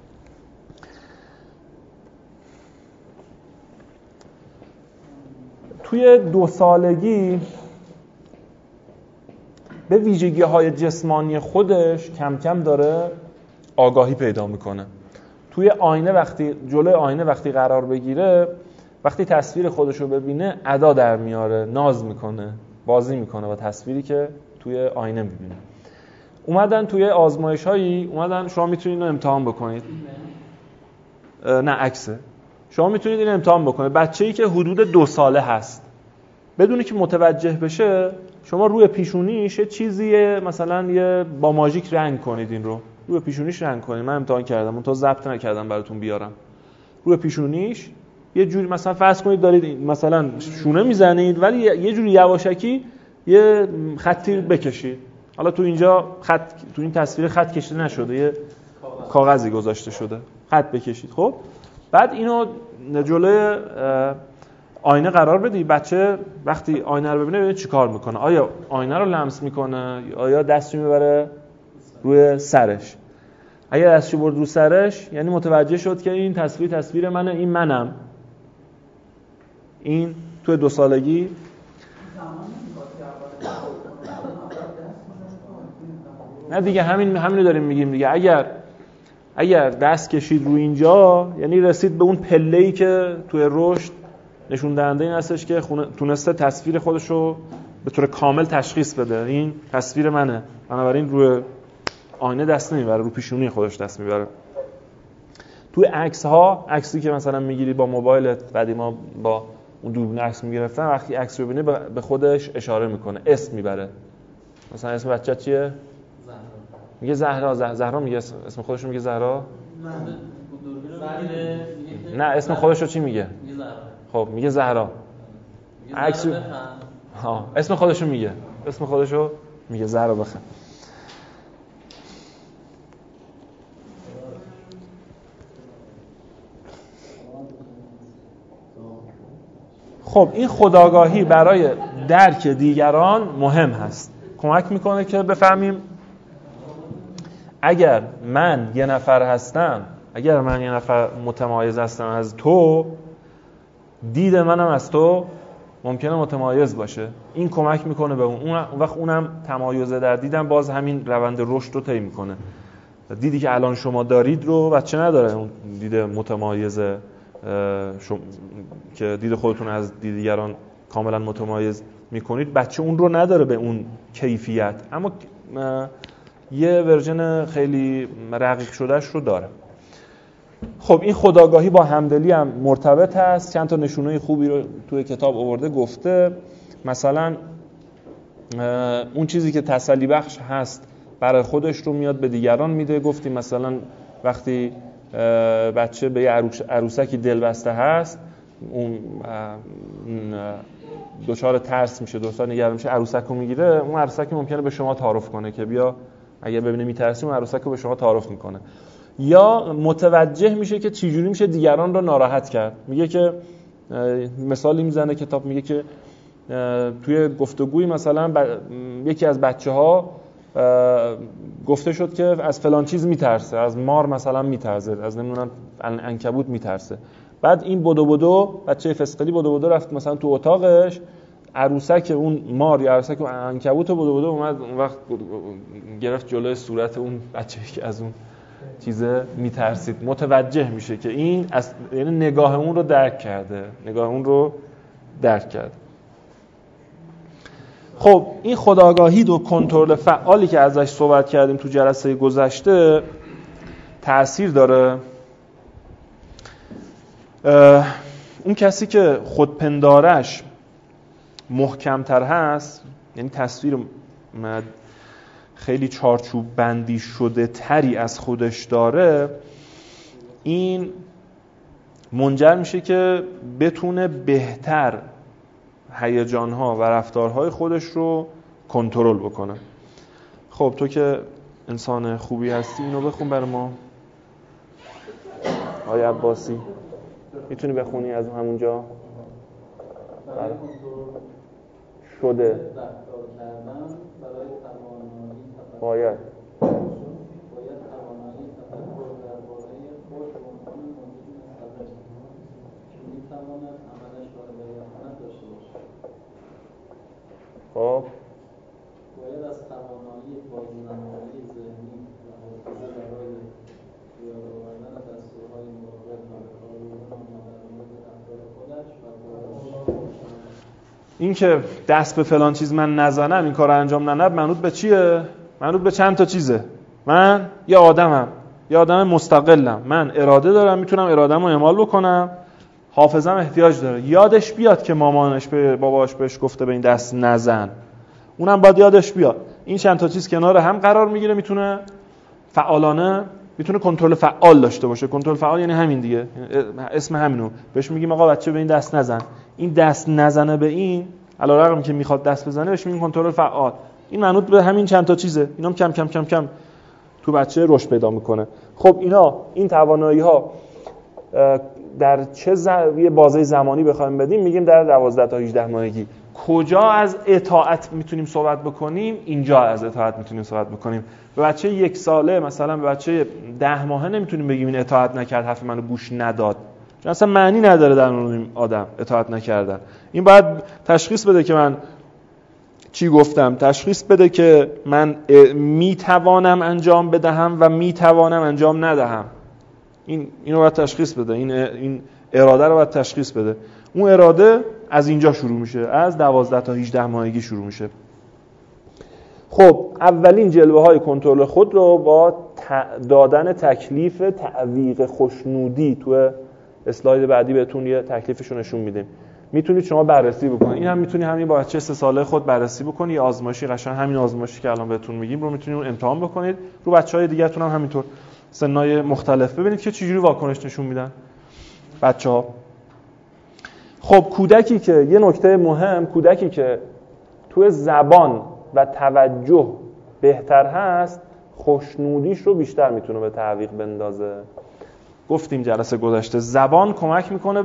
توی 2 سالگی به ویژگی‌های جسمانی خودش کم کم داره آگاهی پیدا میکنه. توی جلوی آینه وقتی قرار بگیره، وقتی تصویر خودش رو ببینه ادا در میاره، ناز میکنه، بازی میکنه با تصویری که توی آینه میبینه. اومدن توی آزمایش‌هایی شما میتونید اینو امتحان بکنید. نه عکسه. شما میتونید اینو امتحان بکنید. بچه‌ای که حدود 2 ساله هست، بدونی که متوجه بشه، شما روی پیشونیش چیزی مثلا با ماژیک رنگ کنید، این رو روی پیشونیش رنگ کنید. من امتحان کردم، تا ضبط نکردم براتون بیارم. روی پیشونیش یه جوری مثلا فرض کنید دارید مثلا شونه میزنید، ولی یه جوری یواشکی یه خطی بکشید. حالا تو این تصویر خط کشیده نشده، یه کاغذی گذاشته شده، خط بکشید. خب بعد اینو جلوی آینه قرار بدید. بچه وقتی آینه رو ببینه چیکار میکنه؟ آیا آینه رو لمس میکنه؟ آیا دستشو میبره روی سرش؟ اگه دستشو برد رو سرش یعنی متوجه شد که این تصویر منه، این منم. این توی 2 سالگی نه دیگه، همینو داریم میگیم دیگه. اگر دست کشید رو اینجا یعنی رسید به اون پله‌ای که توی رشد نشون دهنده این هستش که تونسته تصویر خودش رو به طور کامل تشخیص بده. این تصویر منه، بنابراین روی آینه دست نمیبره، رو پیشونی خودش دست میبره. توی عکسی که مثلا میگیری با موبایلت، بعدی ما با اون دوربین عکس میگرفتن، وقتی عکس رو ببینه به خودش اشاره میکنه، اسم میبره. مثلا اسم بچه چیه؟ میگه زهرا میگه اسم خودش رو میگه زهرا؟ نه اسم خودش رو چی میگه؟ خب میگه زهرا. عکس اسم خودش رو میگه. اسم خودش رو میگه زهرا بخن. خب این خودآگاهی برای درک دیگران مهم هست. کمک میکنه که بفهمیم اگر من یه نفر هستم، اگر من یه نفر متمایز هستم از تو، دید منم از تو ممکنه متمایز باشه. این کمک میکنه به اون وقت اونم تمایز در دیدم باز همین روند رشد رو طی میکنه. دیدی که الان شما دارید رو بچه نداره، اون دید متمایز که دید خودتون از دید دیگران کاملا متمایز میکنید، بچه اون رو نداره به اون کیفیت، اما یه ورژن خیلی رقیق شدهش رو داره. خب این خودآگاهی با همدلی هم مرتبط هست. چند تا نشونه خوبی رو توی کتاب آورده، گفته مثلا اون چیزی که تسلی بخش هست برای خودش رو میاد به دیگران میده. گفتیم مثلا وقتی بچه به یه عروسکی دلبسته هست، اون دچار ترس میشه، دچار نگران میشه، عروسک رو میگیره، اون عروسک ممکنه به شما تعارف کنه که بیا، اگه ببینه میترسی اون عروسک رو به شما تعارف میکنه. یا متوجه میشه که چجوری میشه دیگران رو ناراحت کرد. میگه که مثالی میزنه کتاب، میگه که توی گفتگوی مثلا یکی از بچه‌ها گفته شد که از فلان چیز میترسه، از مار مثلا میترسه، از نمیدونم عنکبوت میترسه. بعد این بدو بچه فسقلی بدو رفت مثلا تو اتاقش، عروسک اون مار یا عروسک اون عنکبوت بدو اومد، اون وقت گرفت جلوی صورت اون بچه‌ای که از اون چیزه میترسید. متوجه میشه که این یعنی نگاه اون رو درک کرده. خب این خودآگاهی و کنترل فعالی که ازش صحبت کردیم تو جلسه گذشته تأثیر داره. اون کسی که خودپندارش محکمتر هست، یعنی تصویر خیلی چارچوب بندی شده تری از خودش داره، این منجر میشه که بتونه بهتر هیجان‌ها و رفتارهای خودش رو کنترل بکنه. خب تو که انسان خوبی هستی اینو بخون برای ما آقای عباسی. میتونی بخونی از همونجا؟ شده رفتار کردن برای توانایی باید توانایی تفکر درباره خود به عنوان موجود مستقل که میتواند عملش را هدایت داشته باشد. خب باید از توانایی بازنمایی ذهنی و حافظه برای یاد آوردن دستورهای مراقب و به کار بردن آنها در مورد رفتار خودش و این که دست به فلان چیز من نزنم، این کار انجام ننم، منوط به چیه؟ منوط به چند تا چیزه. من یه آدمم، یه آدم مستقلم، من اراده دارم، میتونم اراده‌مو اعمال بکنم، حافظم احتیاج داره، یادش بیاد که مامانش به باباش بهش گفته به این دست نزن، اونم باید یادش بیاد. این چند تا چیز کنار هم قرار میگیره، میتونه فعالانه، میتونه کنترل فعال داشته باشه. کنترل فعال یعنی همین دیگه، اسم همینو بهش میگیم آقا بچه به این دست نزن. این دست نزنه به این، علیرغم که میخواد دست بزنه، بهش میگیم کنترل فعال. این منوط به همین چند تا چیزه. اینام کم کم کم کم تو بچه رشد پیدا میکنه. خب این توانایی ها در چه یه بازه زمانی بخوایم بدیم، میگیم در 12 تا 18 ماهگی. کجا از اطاعت میتونیم صحبت بکنیم؟ اینجا از اطاعت میتونیم صحبت بکنیم. به بچه 1 ساله، مثلا به بچه 10 ماهه نمیتونیم بگیم این اطاعت نکرد، حرف منو گوش نداد، چون اصلا معنی نداره در اون آدم اطاعت نکردن. این باید تشخیص بده که من چی گفتم، تشخیص بده که من میتوانم انجام بدهم و میتوانم انجام ندهم. اینو باید تشخیص بده، این اراده رو باید تشخیص بده. اون اراده از اینجا شروع میشه، از 12 تا 18 ماهگی شروع میشه. خب اولین جلوه های کنترل خود رو با دادن تکلیف تعویق خوشنودی، تو اسلاید بعدی بهتون یه تکلیفش رو نشون میدیم، میتونید شما بررسی بکنید. این هم میتونی همین با بچه 3 ساله خود بررسی بکنی، یه آزمایشی قشنگ همین آزمایشی که الان بهتون میگیم رو میتونید اون امتحان بکنید رو بچهای دیگه‌تون هم همینطور، سنای مختلف، ببینید که چجوری واکنش نشون میدن بچه‌ها. خب کودکی که، یه نکته مهم، کودکی که توی زبان و توجه بهتر هست، خوشنودیش رو بیشتر میتونه به تعویق بندازه. گفتیم جلسه گذشته زبان کمک میکنه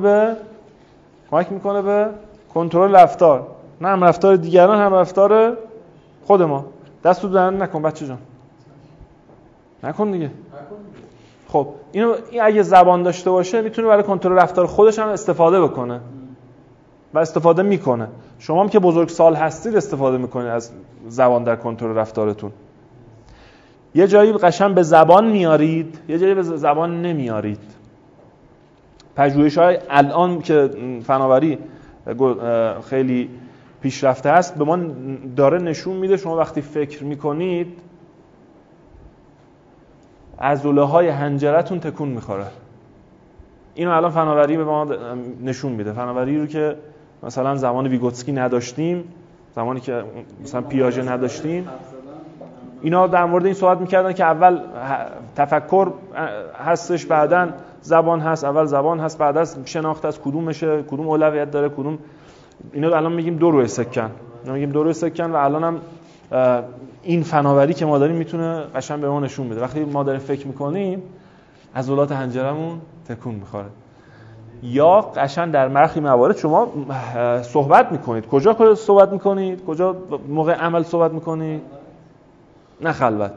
به کنترل رفتار، نه هم رفتار دیگران هم رفتار خود ما. دست تو دهن نکن بچه جان، نکن دیگه. خب این اگه زبان داشته باشه میتونه برای کنترل رفتار خودش هم استفاده بکنه و استفاده میکنه. شما هم که بزرگسال هستید استفاده میکنید از زبان در کنترل رفتارتون. یه جایی قشنگ به زبان میارید، یه جایی به زبان نمیارید. پژوهش‌های الان که فناوری خیلی پیشرفته است به ما داره نشون میده شما وقتی فکر میکنید عضله‌های حنجرتون تکون میخوره. اینو الان فناوری به ما نشون میده. فناوری رو که مثلا زمان ویگوتسکی نداشتیم، زمانی که مثلا پیاژه نداشتیم، اینا در مورد این صحبت میکردن که اول تفکر هستش، بعداً زبان هست، اول زبان هست، بعد از شناخت از کدومشه، کدوم اولویت داره، کدوم. اینا الان میگیم دو روی سکن و الان هم این فناوری که ما داریم میتونه قشنگ به ما نشون بده وقتی ما داریم فکر میکنیم عضلات حنجرمون تکون میخوره. یا قشنگ در برخی موارد شما صحبت میکنید، کجا صحبت میکنید، کجا موقع عمل صحبت میکنید، نه خلوت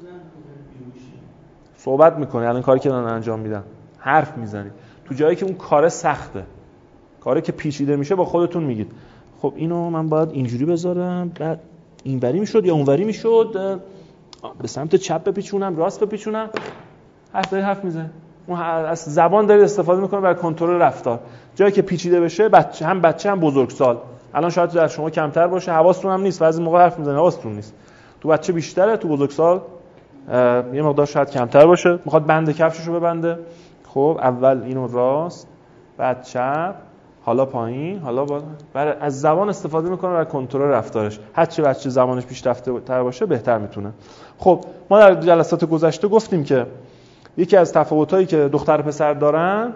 صحبت میکنید. الان کاری که دارن انجام میدن حرف میزنید تو جایی که اون کار سخته، کاری که پیچیده میشه با خودتون میگید خب اینو من باید اینجوری بذارم، بعد اینوری میشد یا اونوری میشد، به سمت چپ بپیچونم، راست بپیچونم. حرف میزنه. اون از زبان دارید استفاده میکنه برای کنترل رفتار. جایی که پیچیده بشه، بچه هم بزرگسال. الان شاید در شما کمتر باشه، حواستون هم نیست، بعضی موقع حرف میزنه حواستون نیست. تو بچه بیشتره، تو بزرگسال یه مقدار شاید کمتر باشه. میخواد بند کفششو ببنده، خب اول اینو راست، بعد چپ، حالا پایین، حالا بالا. برای از زبان استفاده میکنه برای کنترل رفتارش. هرچی بچه زبانش پیشرفته تر باشه بهتر میتونه. خب ما در جلسات گذشته گفتیم که یکی از تفاوتایی که دختر و پسر دارن،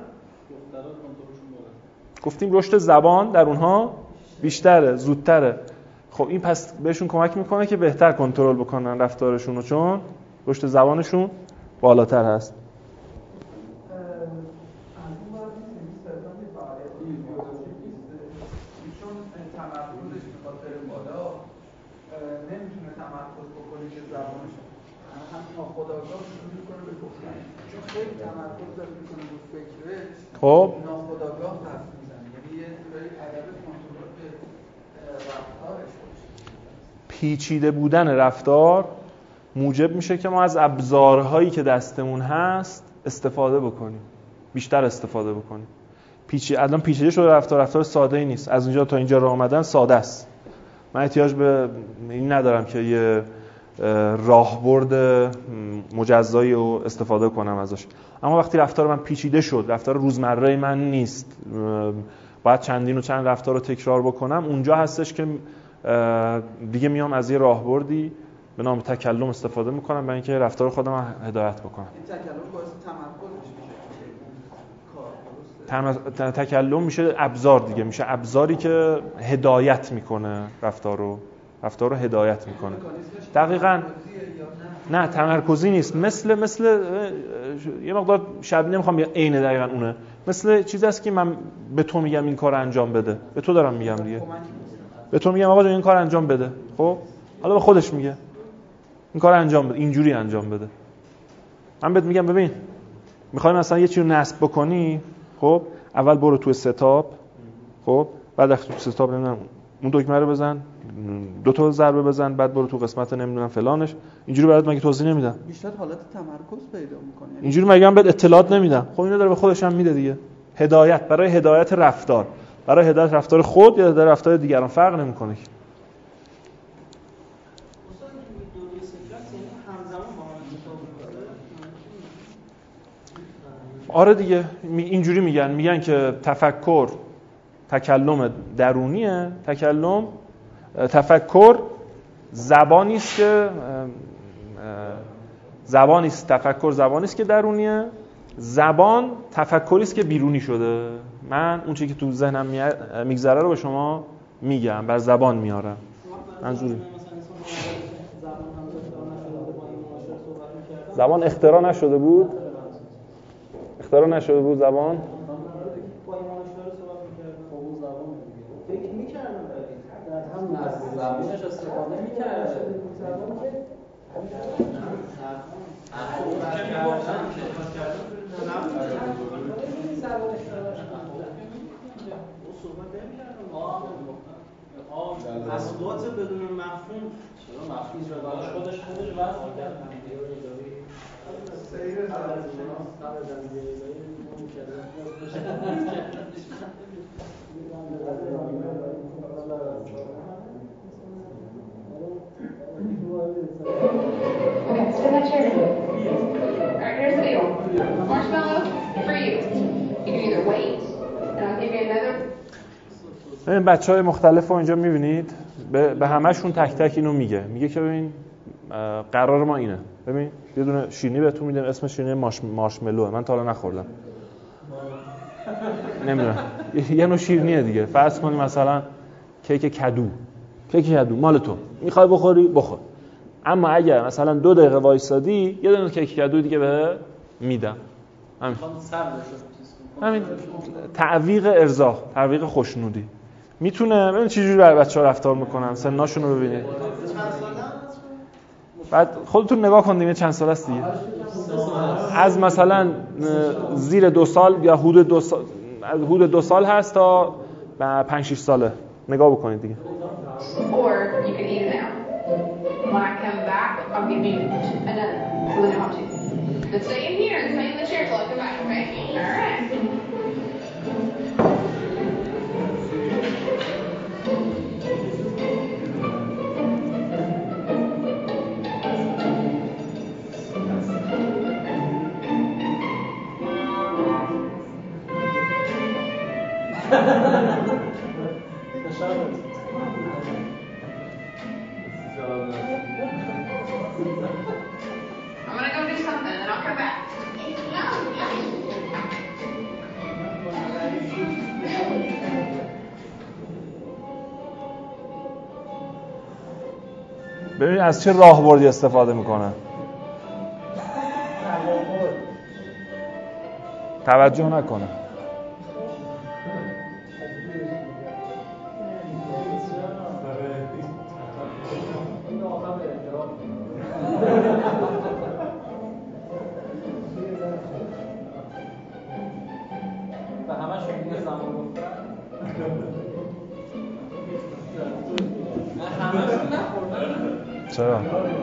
گفتیم رشد زبان در اونها بیشتره، زودتره. خب این پس بهشون کمک میکنه که بهتر کنترل بکنن رفتارشون رو، چون رشد زبانشون بالاتر هست. ناخودآگاه شروع میکنه به گفتن، چون خیلی تمرکز داره میکنه رو فکرش، خب ناخودآگاه حرف میزنه، یعنی یه جورایی عدم کنترل به رفتارش باشه. پیچیده بودن رفتار موجب میشه که ما از ابزارهایی که دستمون هست استفاده بکنیم، بیشتر استفاده بکنیم. الان پیچیده شده رفتار ساده ای نیست. از اینجا تا اینجا راه آمدن ساده است. من احتیاج به این ندارم که یه راهبرد مجزایی رو استفاده کنم ازش. اما وقتی رفتار من پیچیده شد، رفتار روزمره من نیست، باید چندین و چند رفتار رو تکرار بکنم، اونجا هستش که دیگه میام از یه راهبردی به نام تکلم استفاده میکنم برای اینکه رفتار خودم هدایت بکنم. این تکلم باعث تمرکز میشه. کار درسته. تکلم میشه ابزار دیگه، میشه ابزاری که هدایت میکنه رفتار رو هدایت میکنه. دقیقاً نه تمرکزی نیست، مثل یه مقدار شبیه، نمیخوام بگم عین دقیقاً اونه، مثل چیزی است که من به تو میگم این کار انجام بده، به تو دارم میگم دیگه، به تو میگم آقا جون این کار انجام بده، خب حالا به خودش میگه این کار انجام بده، اینجوری انجام بده. من بهت میگم ببین میخوای مثلا یه چیزی رو نصب بکنی، خب اول برو تو ستاپ، خب بعد از تو ستاپ نمیدونم اون دکمه رو بزن، 2 تا ضربه بزن، بعد برو تو قسمت نمیدونم فلانش. اینجوری برات مگه توضیح نمیدم؟ بیشتر حالت تمرکز پیدا میکنه. اینجوری مگه من بهت اطلاعات نمیدم؟ خب اینو داره به خودش هم میده دیگه. هدایت، برای هدایت رفتار، برای هدایت رفتار خود یا هدایت رفتار دیگران فرق نمیکنه. آره دیگه، اینجوری میگن که تفکر تکلم درونیه، تفکر زبانی است که تفکر زبانی است که درونیه، زبان تفکری است که بیرونی شده. من اون چیزی که تو ذهنم میگذره رو به شما میگم، بر زبان میارم. منظوری زبان اختراع نشده بود زبان. فکر می‌کردم در همون از زبانش استفاده می‌کردم. اصوات بدون مفهوم چرا مفهوم شده خودش واسه سیر Okay, sit in that chair. All right, here's the deal. Marshmallow for you. You can either wait, and I'll give you another. این بچه‌های مختلف رو اینجا می‌بینید، به همه‌شون تک تک اینو میگه که ببین قرار ما اینه. ببین یه دونه شیرینی بهتون میدم، اسم شیرینی مارشملوه، من تا حالا نخوردم. نمیدونم یه نوع شیرینیه دیگه. فرض کنیم مثلا کیک کدو مال تو، میخوای بخوری بخور، اما اگر مثلا 2 دقیقه وایسادی یه دونه کیک کدو دیگه به میدم. همین تعویق ارضا، تعویق خوشنودی میتونه. ببین چه جوری برای بچه‌ها رفتار میکنن، سناشون رو ببینید. بعد خودتون نگاه کنید چند سال است دیگه، از مثلا زیر 2 سال یا حدود 2 سال هست تا 5-6 ساله. نگاه بکنید دیگه. Or you can eat it now. When I come back, I'll give you another. We'll know how to. But stay in here and stay in the chair till I come back, okay? All right. I'm gonna go do something and then I'll come back. ببین از چه راهبردی استفاده میکنه. توجه نکنه. و همش شکل زمان گفتن نه همشون نخوردن چرا؟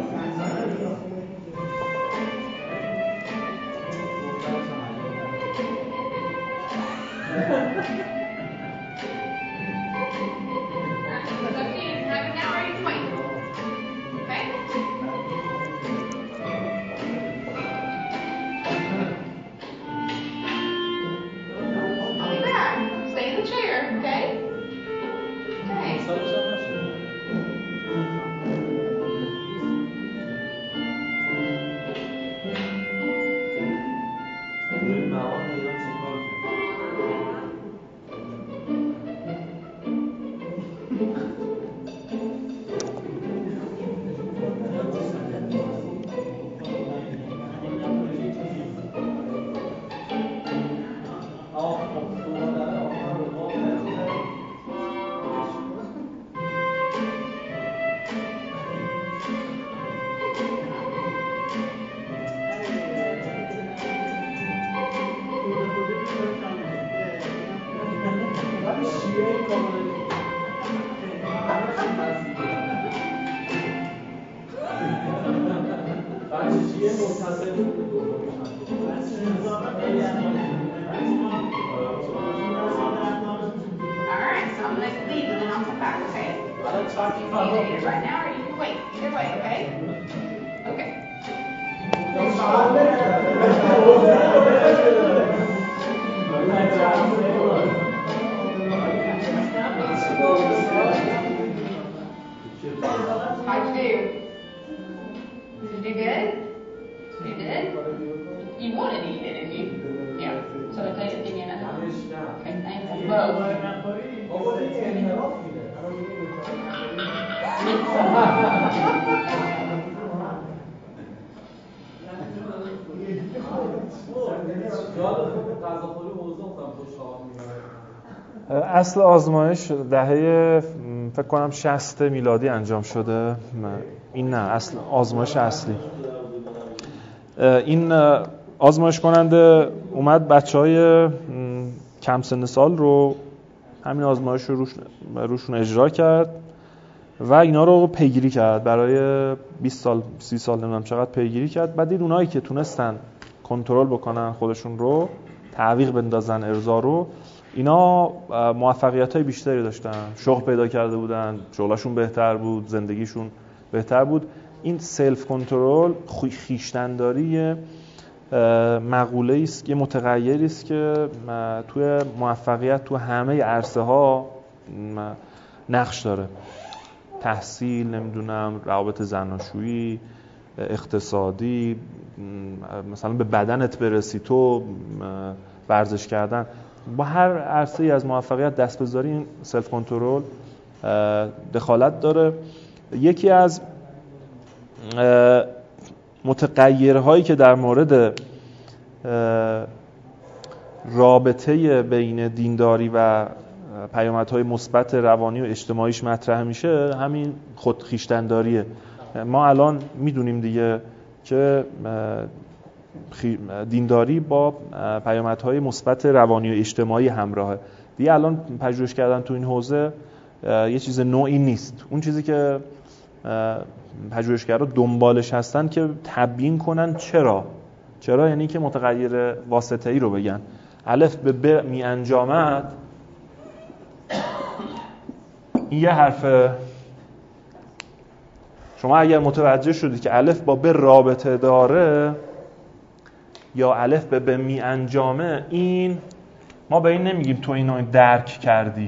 Right now, or you can wait. Either way, okay? Okay. How'd you do? Did you do good? You did? You wanted to eat it, didn't you? Yeah. So I take it again. Okay, thanks. Both. اصل آزمایش دهه فکر کنم 60 میلادی انجام شده. این نه اصل آزمایش اصلی این آزمایش کننده اومد بچهای کم سن سال رو همین آزمایش رو روشون اجرا کرد و اینا رو پیگیری کرد برای 20 سال 30 سال نمیدونم چقدر پیگیری کرد. بعد دید اونایی که تونستن کنترل بکنن خودشون رو، تعویق بندازن ارضا رو، اینا موفقیت‌های بیشتری داشتن، شغل پیدا کرده بودن، شغلشون بهتر بود، زندگیشون بهتر بود. این سلف کنترل، خویشتن‌داری مقوله‌ای است، یه متغیری است که توی موفقیت تو همه عرصه‌ها نقش داره. تحصیل، نمیدونم روابط زناشویی، اقتصادی، مثلا به بدنت برسی، تو ورزش کردن، با هر عرصه‌ای از موفقیت دست بذاری این سلف کنترل دخالت داره. یکی از متغیرهایی که در مورد رابطه بین دینداری و پیامدهای مثبت روانی و اجتماعیش مطرح میشه همین خودخویشتن‌داریه. ما الان میدونیم دیگه که دینداری با پیامدهای مثبت روانی و اجتماعی همراهه. دیگه الان پژوهش کردن تو این حوزه یه چیز نوعی نیست. اون چیزی که پژوهشگرا دنبالش هستن که تبیین کنن چرا یعنی که متغیر واسطه‌ای رو بگن. الف به ب می انجامد، این یه حرفه. شما اگر متوجه شدید که الف با ب رابطه داره یا الف به ب می انجامه، این ما به این نمیگیم تو اینو درک کردی.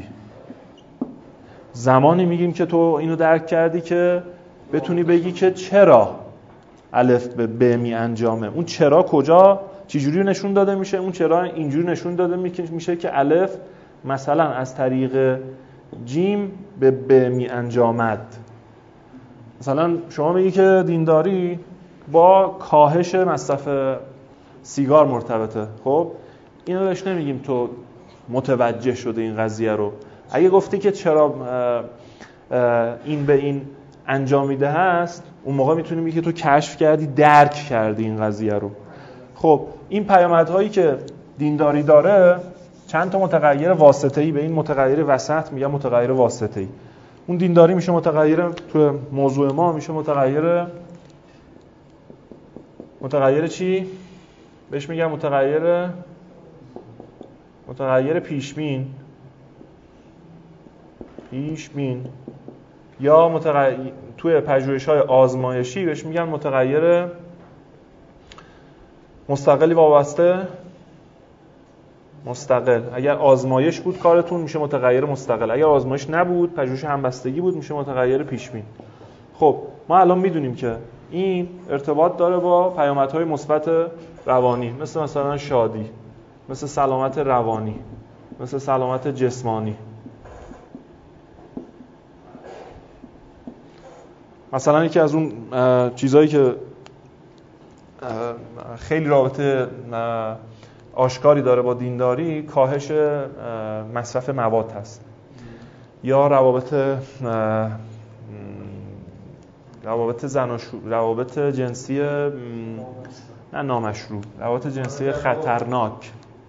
زمانی میگیم که تو اینو درک کردی که بتونی بگی که چرا الف به ب می انجامه. اون چرا کجا چجوری نشون داده میشه؟ اون چرا اینجوری نشون داده میشه که الف مثلا از طریق جیم به ب می انجامد. مثلا شما میگی که دینداری با کاهش مصرف سیگار مرتبطه. خب اینو بهش نمیگیم تو متوجه شده این قضیه رو. اگه گفتی که چرا این به این انجام میده هست، اون موقع میتونی بگی که تو کشف کردی، درک کردی این قضیه رو. خب این پیامدهایی که دینداری داره چند تا متغیر واسطه‌ای، به این متغیر وسط میگن متغیر واسطه‌ای. اون دینداری میشه متغیر، تو موضوع ما میشه متغیر چی؟ بهش میگن متغیر پیشبین یا توی پژوهش‌های آزمایشی بهش میگن متغیر مستقلی وابسته مستقل. اگر آزمایش بود کارتون میشه متغیر مستقل، اگر آزمایش نبود پژوهش همبستگی بود میشه متغیر پیشبین. خب ما الان میدونیم که این ارتباط داره با پیامدهای مثبت روانی، مثلا شادی، مثل سلامت روانی، مثل سلامت جسمانی. مثلا یکی از اون چیزهایی که خیلی رابطه آشکاری داره با دینداری کاهش مصرف مواد هست، یا روابط جنسی نه نامشروع، روابط جنسی خطرناک،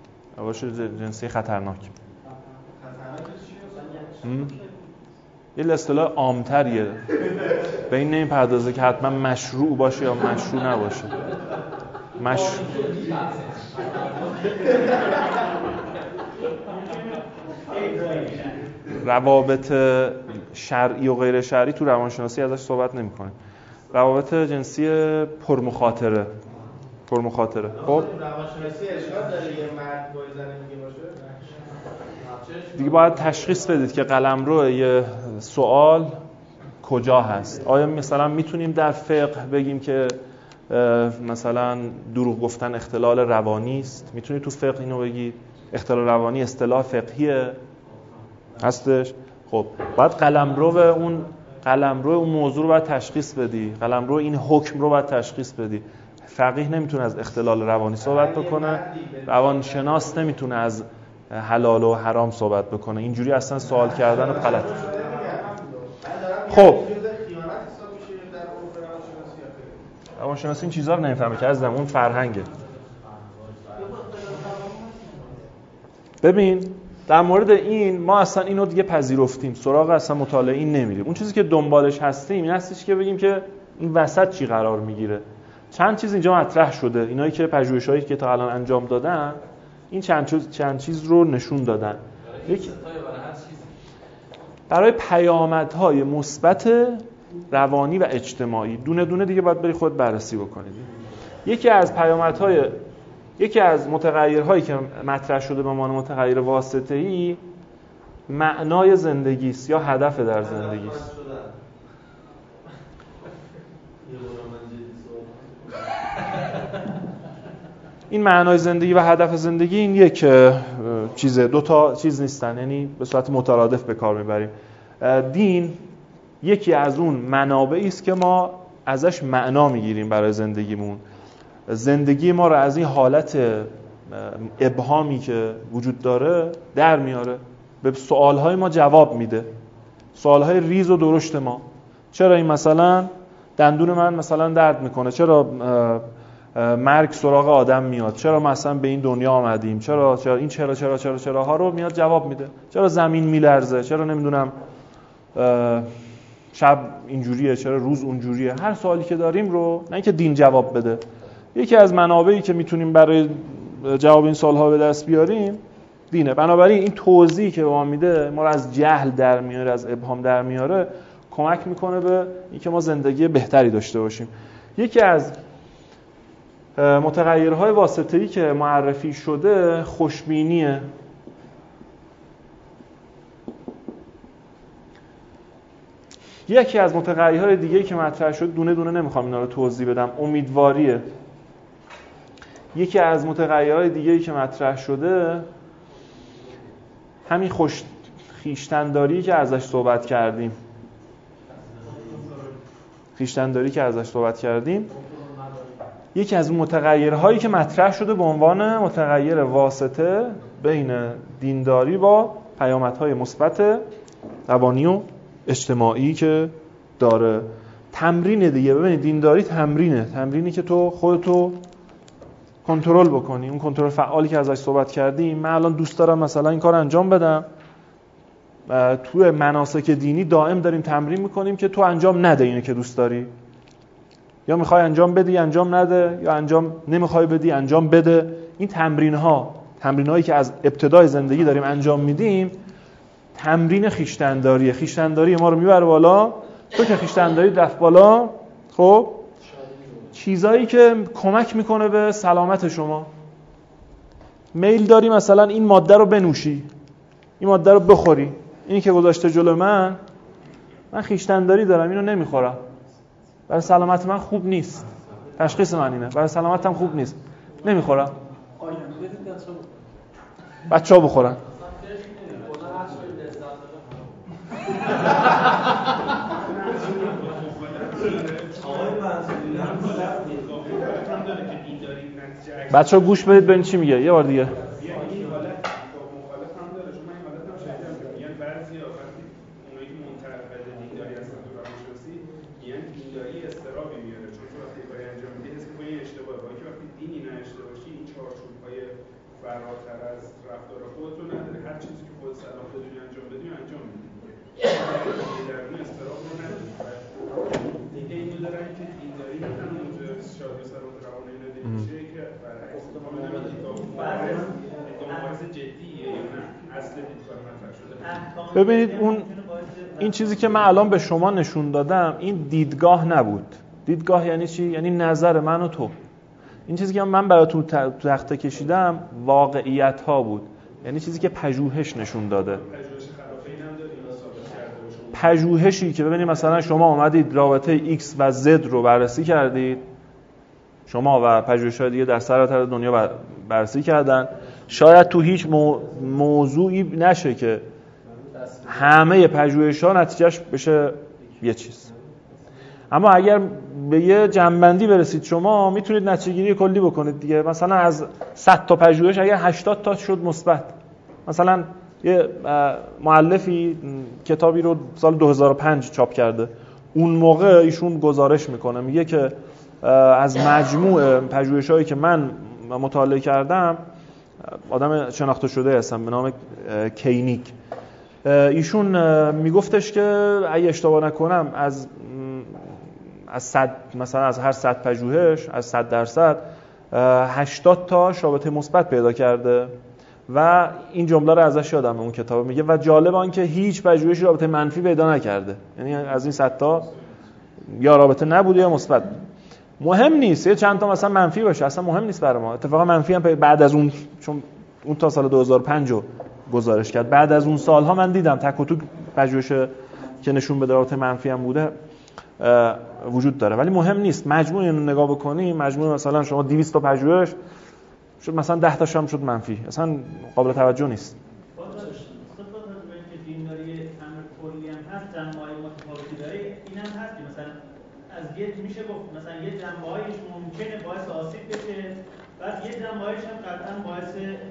یه اصطلاح عام‌تریه به این نمی‌پردازه که حتما مشروع باشه یا مشروع نباشه. روابط شرعی و غیر شرعی تو روانشناسی ازش صحبت نمی‌کنه. روابط جنسی پرمخاطره. خب روانشناسی اشکال داره یه مرد با زن میگه باشه؟ دیگه باید تشخیص بدید که قلمرو یه سوال کجا هست. آیا مثلا میتونیم در فقه بگیم که مثلا دروغ گفتن اختلال روانی است؟ میتونید تو فقه اینو بگید؟ اختلال روانی اصطلاح فقهیه هستش. خب باید قلمرو اون موضوع رو باید تشخیص بدی، قلمرو این حکم رو باید تشخیص بدی. فقیه نمیتونه از اختلال روانی صحبت بکنه، روانشناس نمیتونه از حلال و حرام صحبت بکنه. اینجوری اصلا سوال کردن غلطه. خب روانشناسی این چیزا رو نمیفهمه که عزیزم، اون فرهنگه. ببین در مورد این ما اصلا اینو دیگه پذیرفتیم، سراغ اصلا مطالعه این نمیریم. اون چیزی که دنبالش هستیم این هستش که بگیم که این وسط چی قرار میگیره. چند چیز اینجا مطرح شده، اینایی که پژوهش‌هایی که تا الان انجام دادن این چند چیز رو نشون دادن. برای پیامدهای مثبت روانی و اجتماعی دونه دونه دیگه باید بری خود بررسی بکنید. یکی از متغیرهایی که مطرح شده به عنوان متغیر واسطه‌ای معنای زندگی است یا هدف در زندگی است. این معنای زندگی و هدف زندگی این یک چیزه، دو تا چیز نیستن، یعنی به صورت مترادف به کار میبریم. دین یکی از اون منابعی است که ما ازش معنا میگیریم برای زندگیمون. زندگی ما رو از این حالت ابهامی که وجود داره در میاره، به سوالهای ما جواب میده، سوالهای ریز و درشت ما. چرا این مثلا دندون من مثلا درد میکنه؟ چرا مرگ سراغ آدم میاد؟ چرا مثلا به این دنیا آمدیم؟ چرا این چرا ها رو میاد جواب میده. چرا زمین میلرزه؟ چرا نمیدونم شب اینجوریه؟ چرا روز اونجوریه؟ هر سوالی که داریم رو نه اینکه دین جواب بده. یکی از منابعی که میتونیم برای جواب این سوالها به دست بیاریم دینه. بنابراین این توضیحی که به ما میده ما رو از جهل در میاره، از ابهام در میاره، کمک میکنه به اینکه ما زندگی بهتری داشته باشیم. یکی از متغیرهای واسطه‌ای که معرفی شده خوشبینیه. یکی از متغیرهای دیگه‌ای که مطرح شد، دونه دونه نمیخوام اینا رو توضیح بدم، امیدواریه. یکی از متغیرهای دیگه‌ای که مطرح شده همین خویشتن‌داری که ازش صحبت کردیم. یکی از اون متغیرهایی که مطرح شده به عنوان متغیر واسطه بین دینداری با پیامدهای مثبت روانی و اجتماعی که داره. تمرین دیگه، ببینید دینداری تمرینی که تو خودتو کنترل بکنی. اون کنترل فعالی که ازش صحبت کردیم، من الان دوست دارم مثلا این کار انجام بدم. توی مناسک دینی دائم داریم تمرین میکنیم که تو انجام نده اینو که دوست داری، یا میخوای انجام بدی انجام نده، یا انجام نمیخوای بدی انجام بده. این تمرین‌هایی که از ابتدای زندگی داریم انجام میدیم، تمرین خویشتن‌داریه. خویشتن‌داری ما رو میبره بالا. تو که خویشتن‌داری رفت بالا، خب چیزایی که کمک میکنه به سلامت شما. میل داری مثلا این ماده رو بنوشی، این ماده رو بخوری، اینی که گذاشته جلو من خویشتن‌داری دارم، اینو نمیخورم، برای سلامت من خوب نیست. تشخیص من اینه، برای سلامتم خوب نیست، نمیخورم. بچه‌ها بخورن. بچه‌ها گوش بدید ببین چی میگه. یه بار دیگه. فراتر از رفتار خودتون نداره. هر چیزی که خود سلام بدونی انجام بدی انجام میدی. درون استراب رو نداری. دیگه اینو دارن که دینداری نه تنها اونجا شادی و سلامت روانی نداری میشه که برعکس ما نمیدونی تا مباحث جدیه یا نه اصل دیدگاه مطرح شده. ببینید این چیزی که من الان به شما نشون دادم این دیدگاه نبود. دیدگاه یعنی چی؟ یعنی نظر من و تو. این چیزی که من براتون تخته کشیدم واقعیت ها بود، یعنی چیزی که پژوهش نشون داده. پژوهشی که ببینید مثلا شما اومدید رابطه X و Z رو بررسی کردید، شما و پژوهش‌های دیگه در سراسر دنیا بررسی کردن، شاید تو هیچ موضوعی نشه که همه پژوهش‌ها نتیجهش بشه یه چیز. اما اگر به یه جنبندی برسید شما میتونید نتیجه‌گیری کلی بکنید دیگه. مثلا از 100 تا پژوهش اگر 80 تا شد مثبت، مثلا یه مؤلفی کتابی رو سال 2005 چاپ کرده، اون موقع ایشون گزارش میکنه میگه که از مجموع پژوهش‌هایی که من مطالعه کردم، آدم شناخته شده هستم به نام کینیک، ایشون میگفتش که اگه اشتباه نکنم از 100 مثلا از هر 100 پژوهش از 100% 80 تا رابطه مثبت پیدا کرده و این جمله رو ازش یادم اون کتاب میگه و جالب آن که هیچ پژوهشی رابطه منفی پیدا نکرده. یعنی از این 100 تا یا رابطه نبوده یا مثبت. مهم نیست یه چند تا مثلا منفی باشه، اصلا مهم نیست برای ما. اتفاقا منفی هم بعد از اون، چون اون تا سال 2005 رو گزارش کرد، بعد از اون سالها من دیدم تک و توک پژوهش که نشون بده رابطه منفی هم بوده وجود داره، ولی مهم نیست. مجموع اینو نگاه بکنیم، مجموع مثلا شما 200 تا پژوهش شد مثلا 10 تاش هم شد منفی، اصلا قابل توجه نیست. از یه میشه گفت مثلا یه جنبه‌هایش ممکنه باعث آسیب بشه، بعد یه جنبه‌هایش هم قطعاً باعث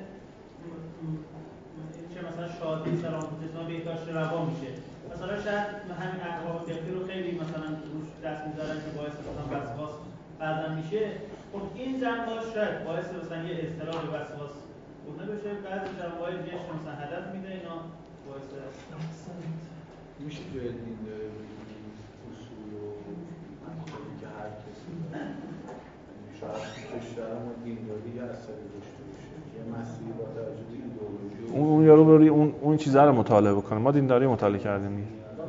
چه مثلا شادی، سلامت جسمانی، بهداشت روان میشه. مثلا شاید همین اخلاق فقهی رو خیلی مثلا روش دست می‌ذارن که باعث مثلا وسواس بعداً میشه. خب این جنبه‌ها شاید باعث مثلا یه اضطراب وسواس گونه بشه، بعضی جنبه‌های دیگه مثلا هدف میده اینا باعث میشه جای دین داره اصول و مطلبی که هر کسی شاید کشور ما دینداری اثری داشته باشه یه مسیحی با توجه به ایدئولوژی اون یارو بری اون چیزا رو مطالعه بکنه. ما دینداری مطالعه کردیم دیگه.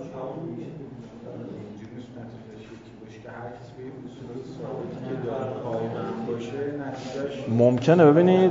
ممکنه ببینید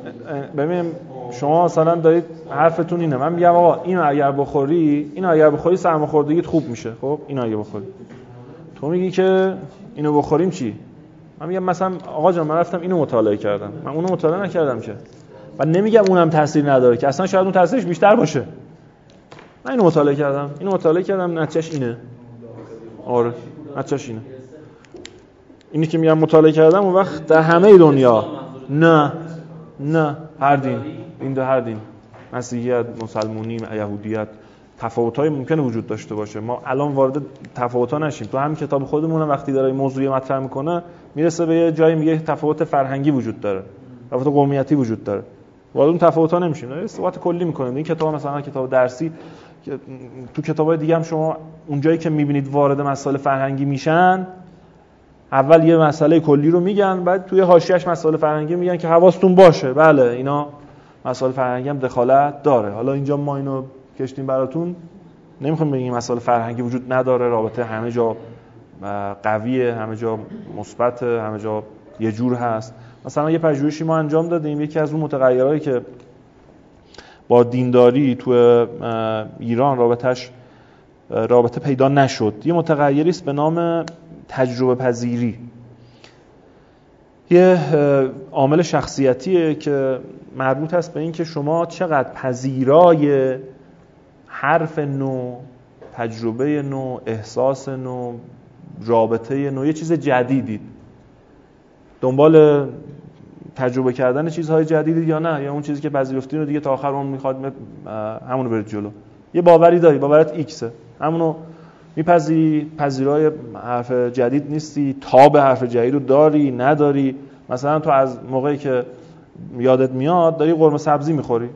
شما مثلا دارید حرفتون اینه، من میگم آقا اینو اگر بخوری سرماخوردگیت خوب میشه. خب اینو اگه بخوری، تو میگی که اینو بخوریم چی؟ من میگم مثلا آقا جان من رفتم اینو مطالعه کردم، من اونو مطالعه نکردم که، و نمیگم اونم تاثیر نداره که، اصلا شاید اون تاثیرش بیشتر باشه. من اینو مطالعه کردم نتیجهش اینه. آره نتیجهش اینه. اینی که میگم مطالعه کردم اون وقت در همه دنیا نه هر دین مسیحیت، مسلمانی، یهودیت تفاوت‌های ممکنه وجود داشته باشه. ما الان وارد تفاوت‌ها نشیم. تو همین کتاب خودمون وقتی داره موضوعی مطرح میکنه میرسه به یه جایی میگه تفاوت فرهنگی وجود داره، تفاوت قومیتی وجود داره. وارد اون تفاوت‌ها نمیشین. صحبت کلی می‌کنیم. این کتاب مثلا کتاب درسی، تو کتاب‌های دیگه هم شما اونجایی که می‌بینید وارد مسائل فرهنگی میشن، اول یه مسئله کلی رو میگن، بعد توی حاشیه‌اش مسائل فرهنگی میگن که حواستون باشه. بله اینا مسائل فرهنگی هم دخالت داره. حالا اینجا ما اینو کشتیم براتون، نمیخوام بگیم مسائل فرهنگی وجود نداره، رابطه همه جا قویه، همه جا مثبته، همه جا یه جور هست. مثلا یه پژوهشی ما انجام دادیم، یکی از اون متغیرهایی که با دینداری تو ایران رابطه پیدا نشد، یه متغیری است به نام تجربه پذیری. یه عامل شخصیتیه که مربوط است به این که شما چقدر پذیرای حرف نو، تجربه نو، احساس نو، رابطه نو، یه چیز جدیدید، دنبال تجربه کردن چیزهای جدیدید یا نه، یا اون چیزی که پذیرفتین رو دیگه تا آخر اون میخواد همونو برید جلو. یه باوری داری، باورت ایکسه، همونو میپذیری، پذیرای حرف جدید نیستی، تاب حرف جدید رو داری نداری. مثلا تو از موقعی که یادت میاد داری قرمه سبزی میخوری،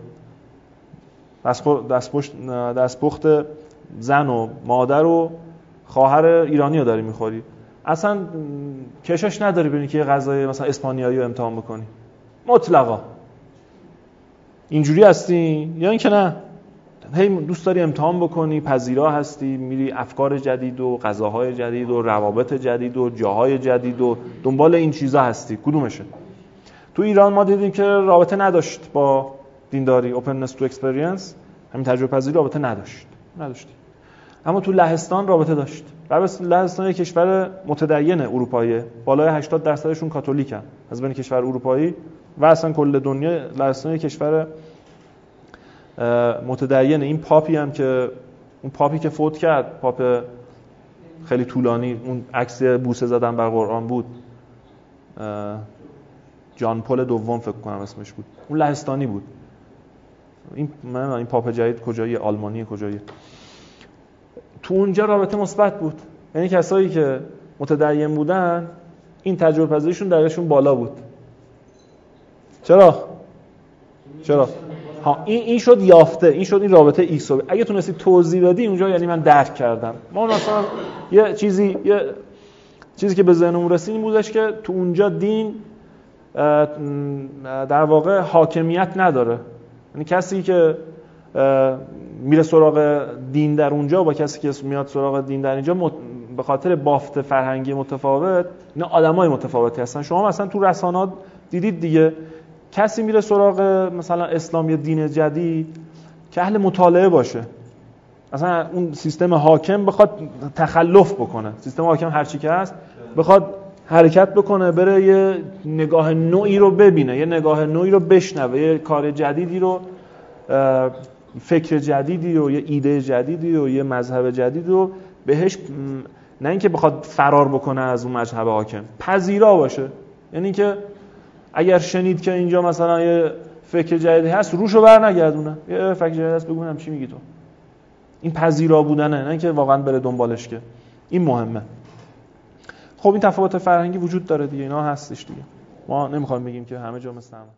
دستپخت زن و مادر و خواهر ایرانی رو داری میخوری، اصلا کشش نداری ببینی که یه غذای مثلا اسپانیایی رو امتحان بکنی، مطلقا اینجوری هستی یا اینکه نه هی دوست داری امتحان بکنی، پذیرا هستی، میری افکار جدید و غذاهای جدید و روابط جدید و جاهای جدید و دنبال این چیزا هستی. کدومشه؟ تو ایران ما دیدیم که رابطه نداشت با دینداری، openness to experience، همین تجربه پذیری رابطه نداشت. اما تو لهستان رابطه داشت. لهستان یک کشور متدین اروپاییه، بالای 80% کاتولیکن از بین کشور اروپایی و اصلا کل دنیا. لهستان یک کشور متدین. این پاپی هم که اون پاپی که فوت کرد، پاپ خیلی طولانی، اون عکس بوسه زدن بر قرآن بود، جان پل دوم فکر کنم اسمش بود، اون لهستانی بود. این پاپ جدید کجاییه؟ آلمانیه کجاییه؟ تو اونجا رابطه مثبت بود، یعنی کسایی که متدین بودن این تجربه پذیریشون درجهشون بالا بود. چرا؟ این شد یافته، این شد این رابطه ایکس. اگه تونستی توضیح بدی اونجا یعنی من درک کردم. ما مثلا یه چیزی که به ذهنمون رسید این بودش که تو اونجا دین در واقع حاکمیت نداره، یعنی کسی که میره سراغ دین در اونجا با کسی که میاد سراغ دین در اینجا به خاطر بافت فرهنگی متفاوت، اینا آدمای متفاوتی هستن. شما مثلا تو رسانه‌ها دیدید دیگه، کسی میره سراغ مثلا اسلام یا دین جدید که اهل مطالعه باشه، مثلا اون سیستم حاکم بخواد تخلف بکنه، سیستم حاکم هر چی که هست بخواد حرکت بکنه، بره یه نگاه نوعی رو ببینه، یه نگاه نوعی رو بشنوه، یه کار جدیدی رو، فکر جدیدی رو، یه ایده جدیدی رو، یه مذهب جدیدی رو بهش، نه اینکه بخواد فرار بکنه از اون مذهب حاکم، پذیرا باشه. یعنی که اگر شنید که اینجا مثلا یه فکر جدیدی هست روشو برنگردونه، یه فکر جدیدی هست بگونم چی میگی تو. این پذیرا بودنه، نه اینکه واقعا بره دنبالش، که این مهمه. خب این تفاوت فرهنگی وجود داره دیگه، اینا هستش دیگه. ما نمیخوایم بگیم که همه جا مثل هم.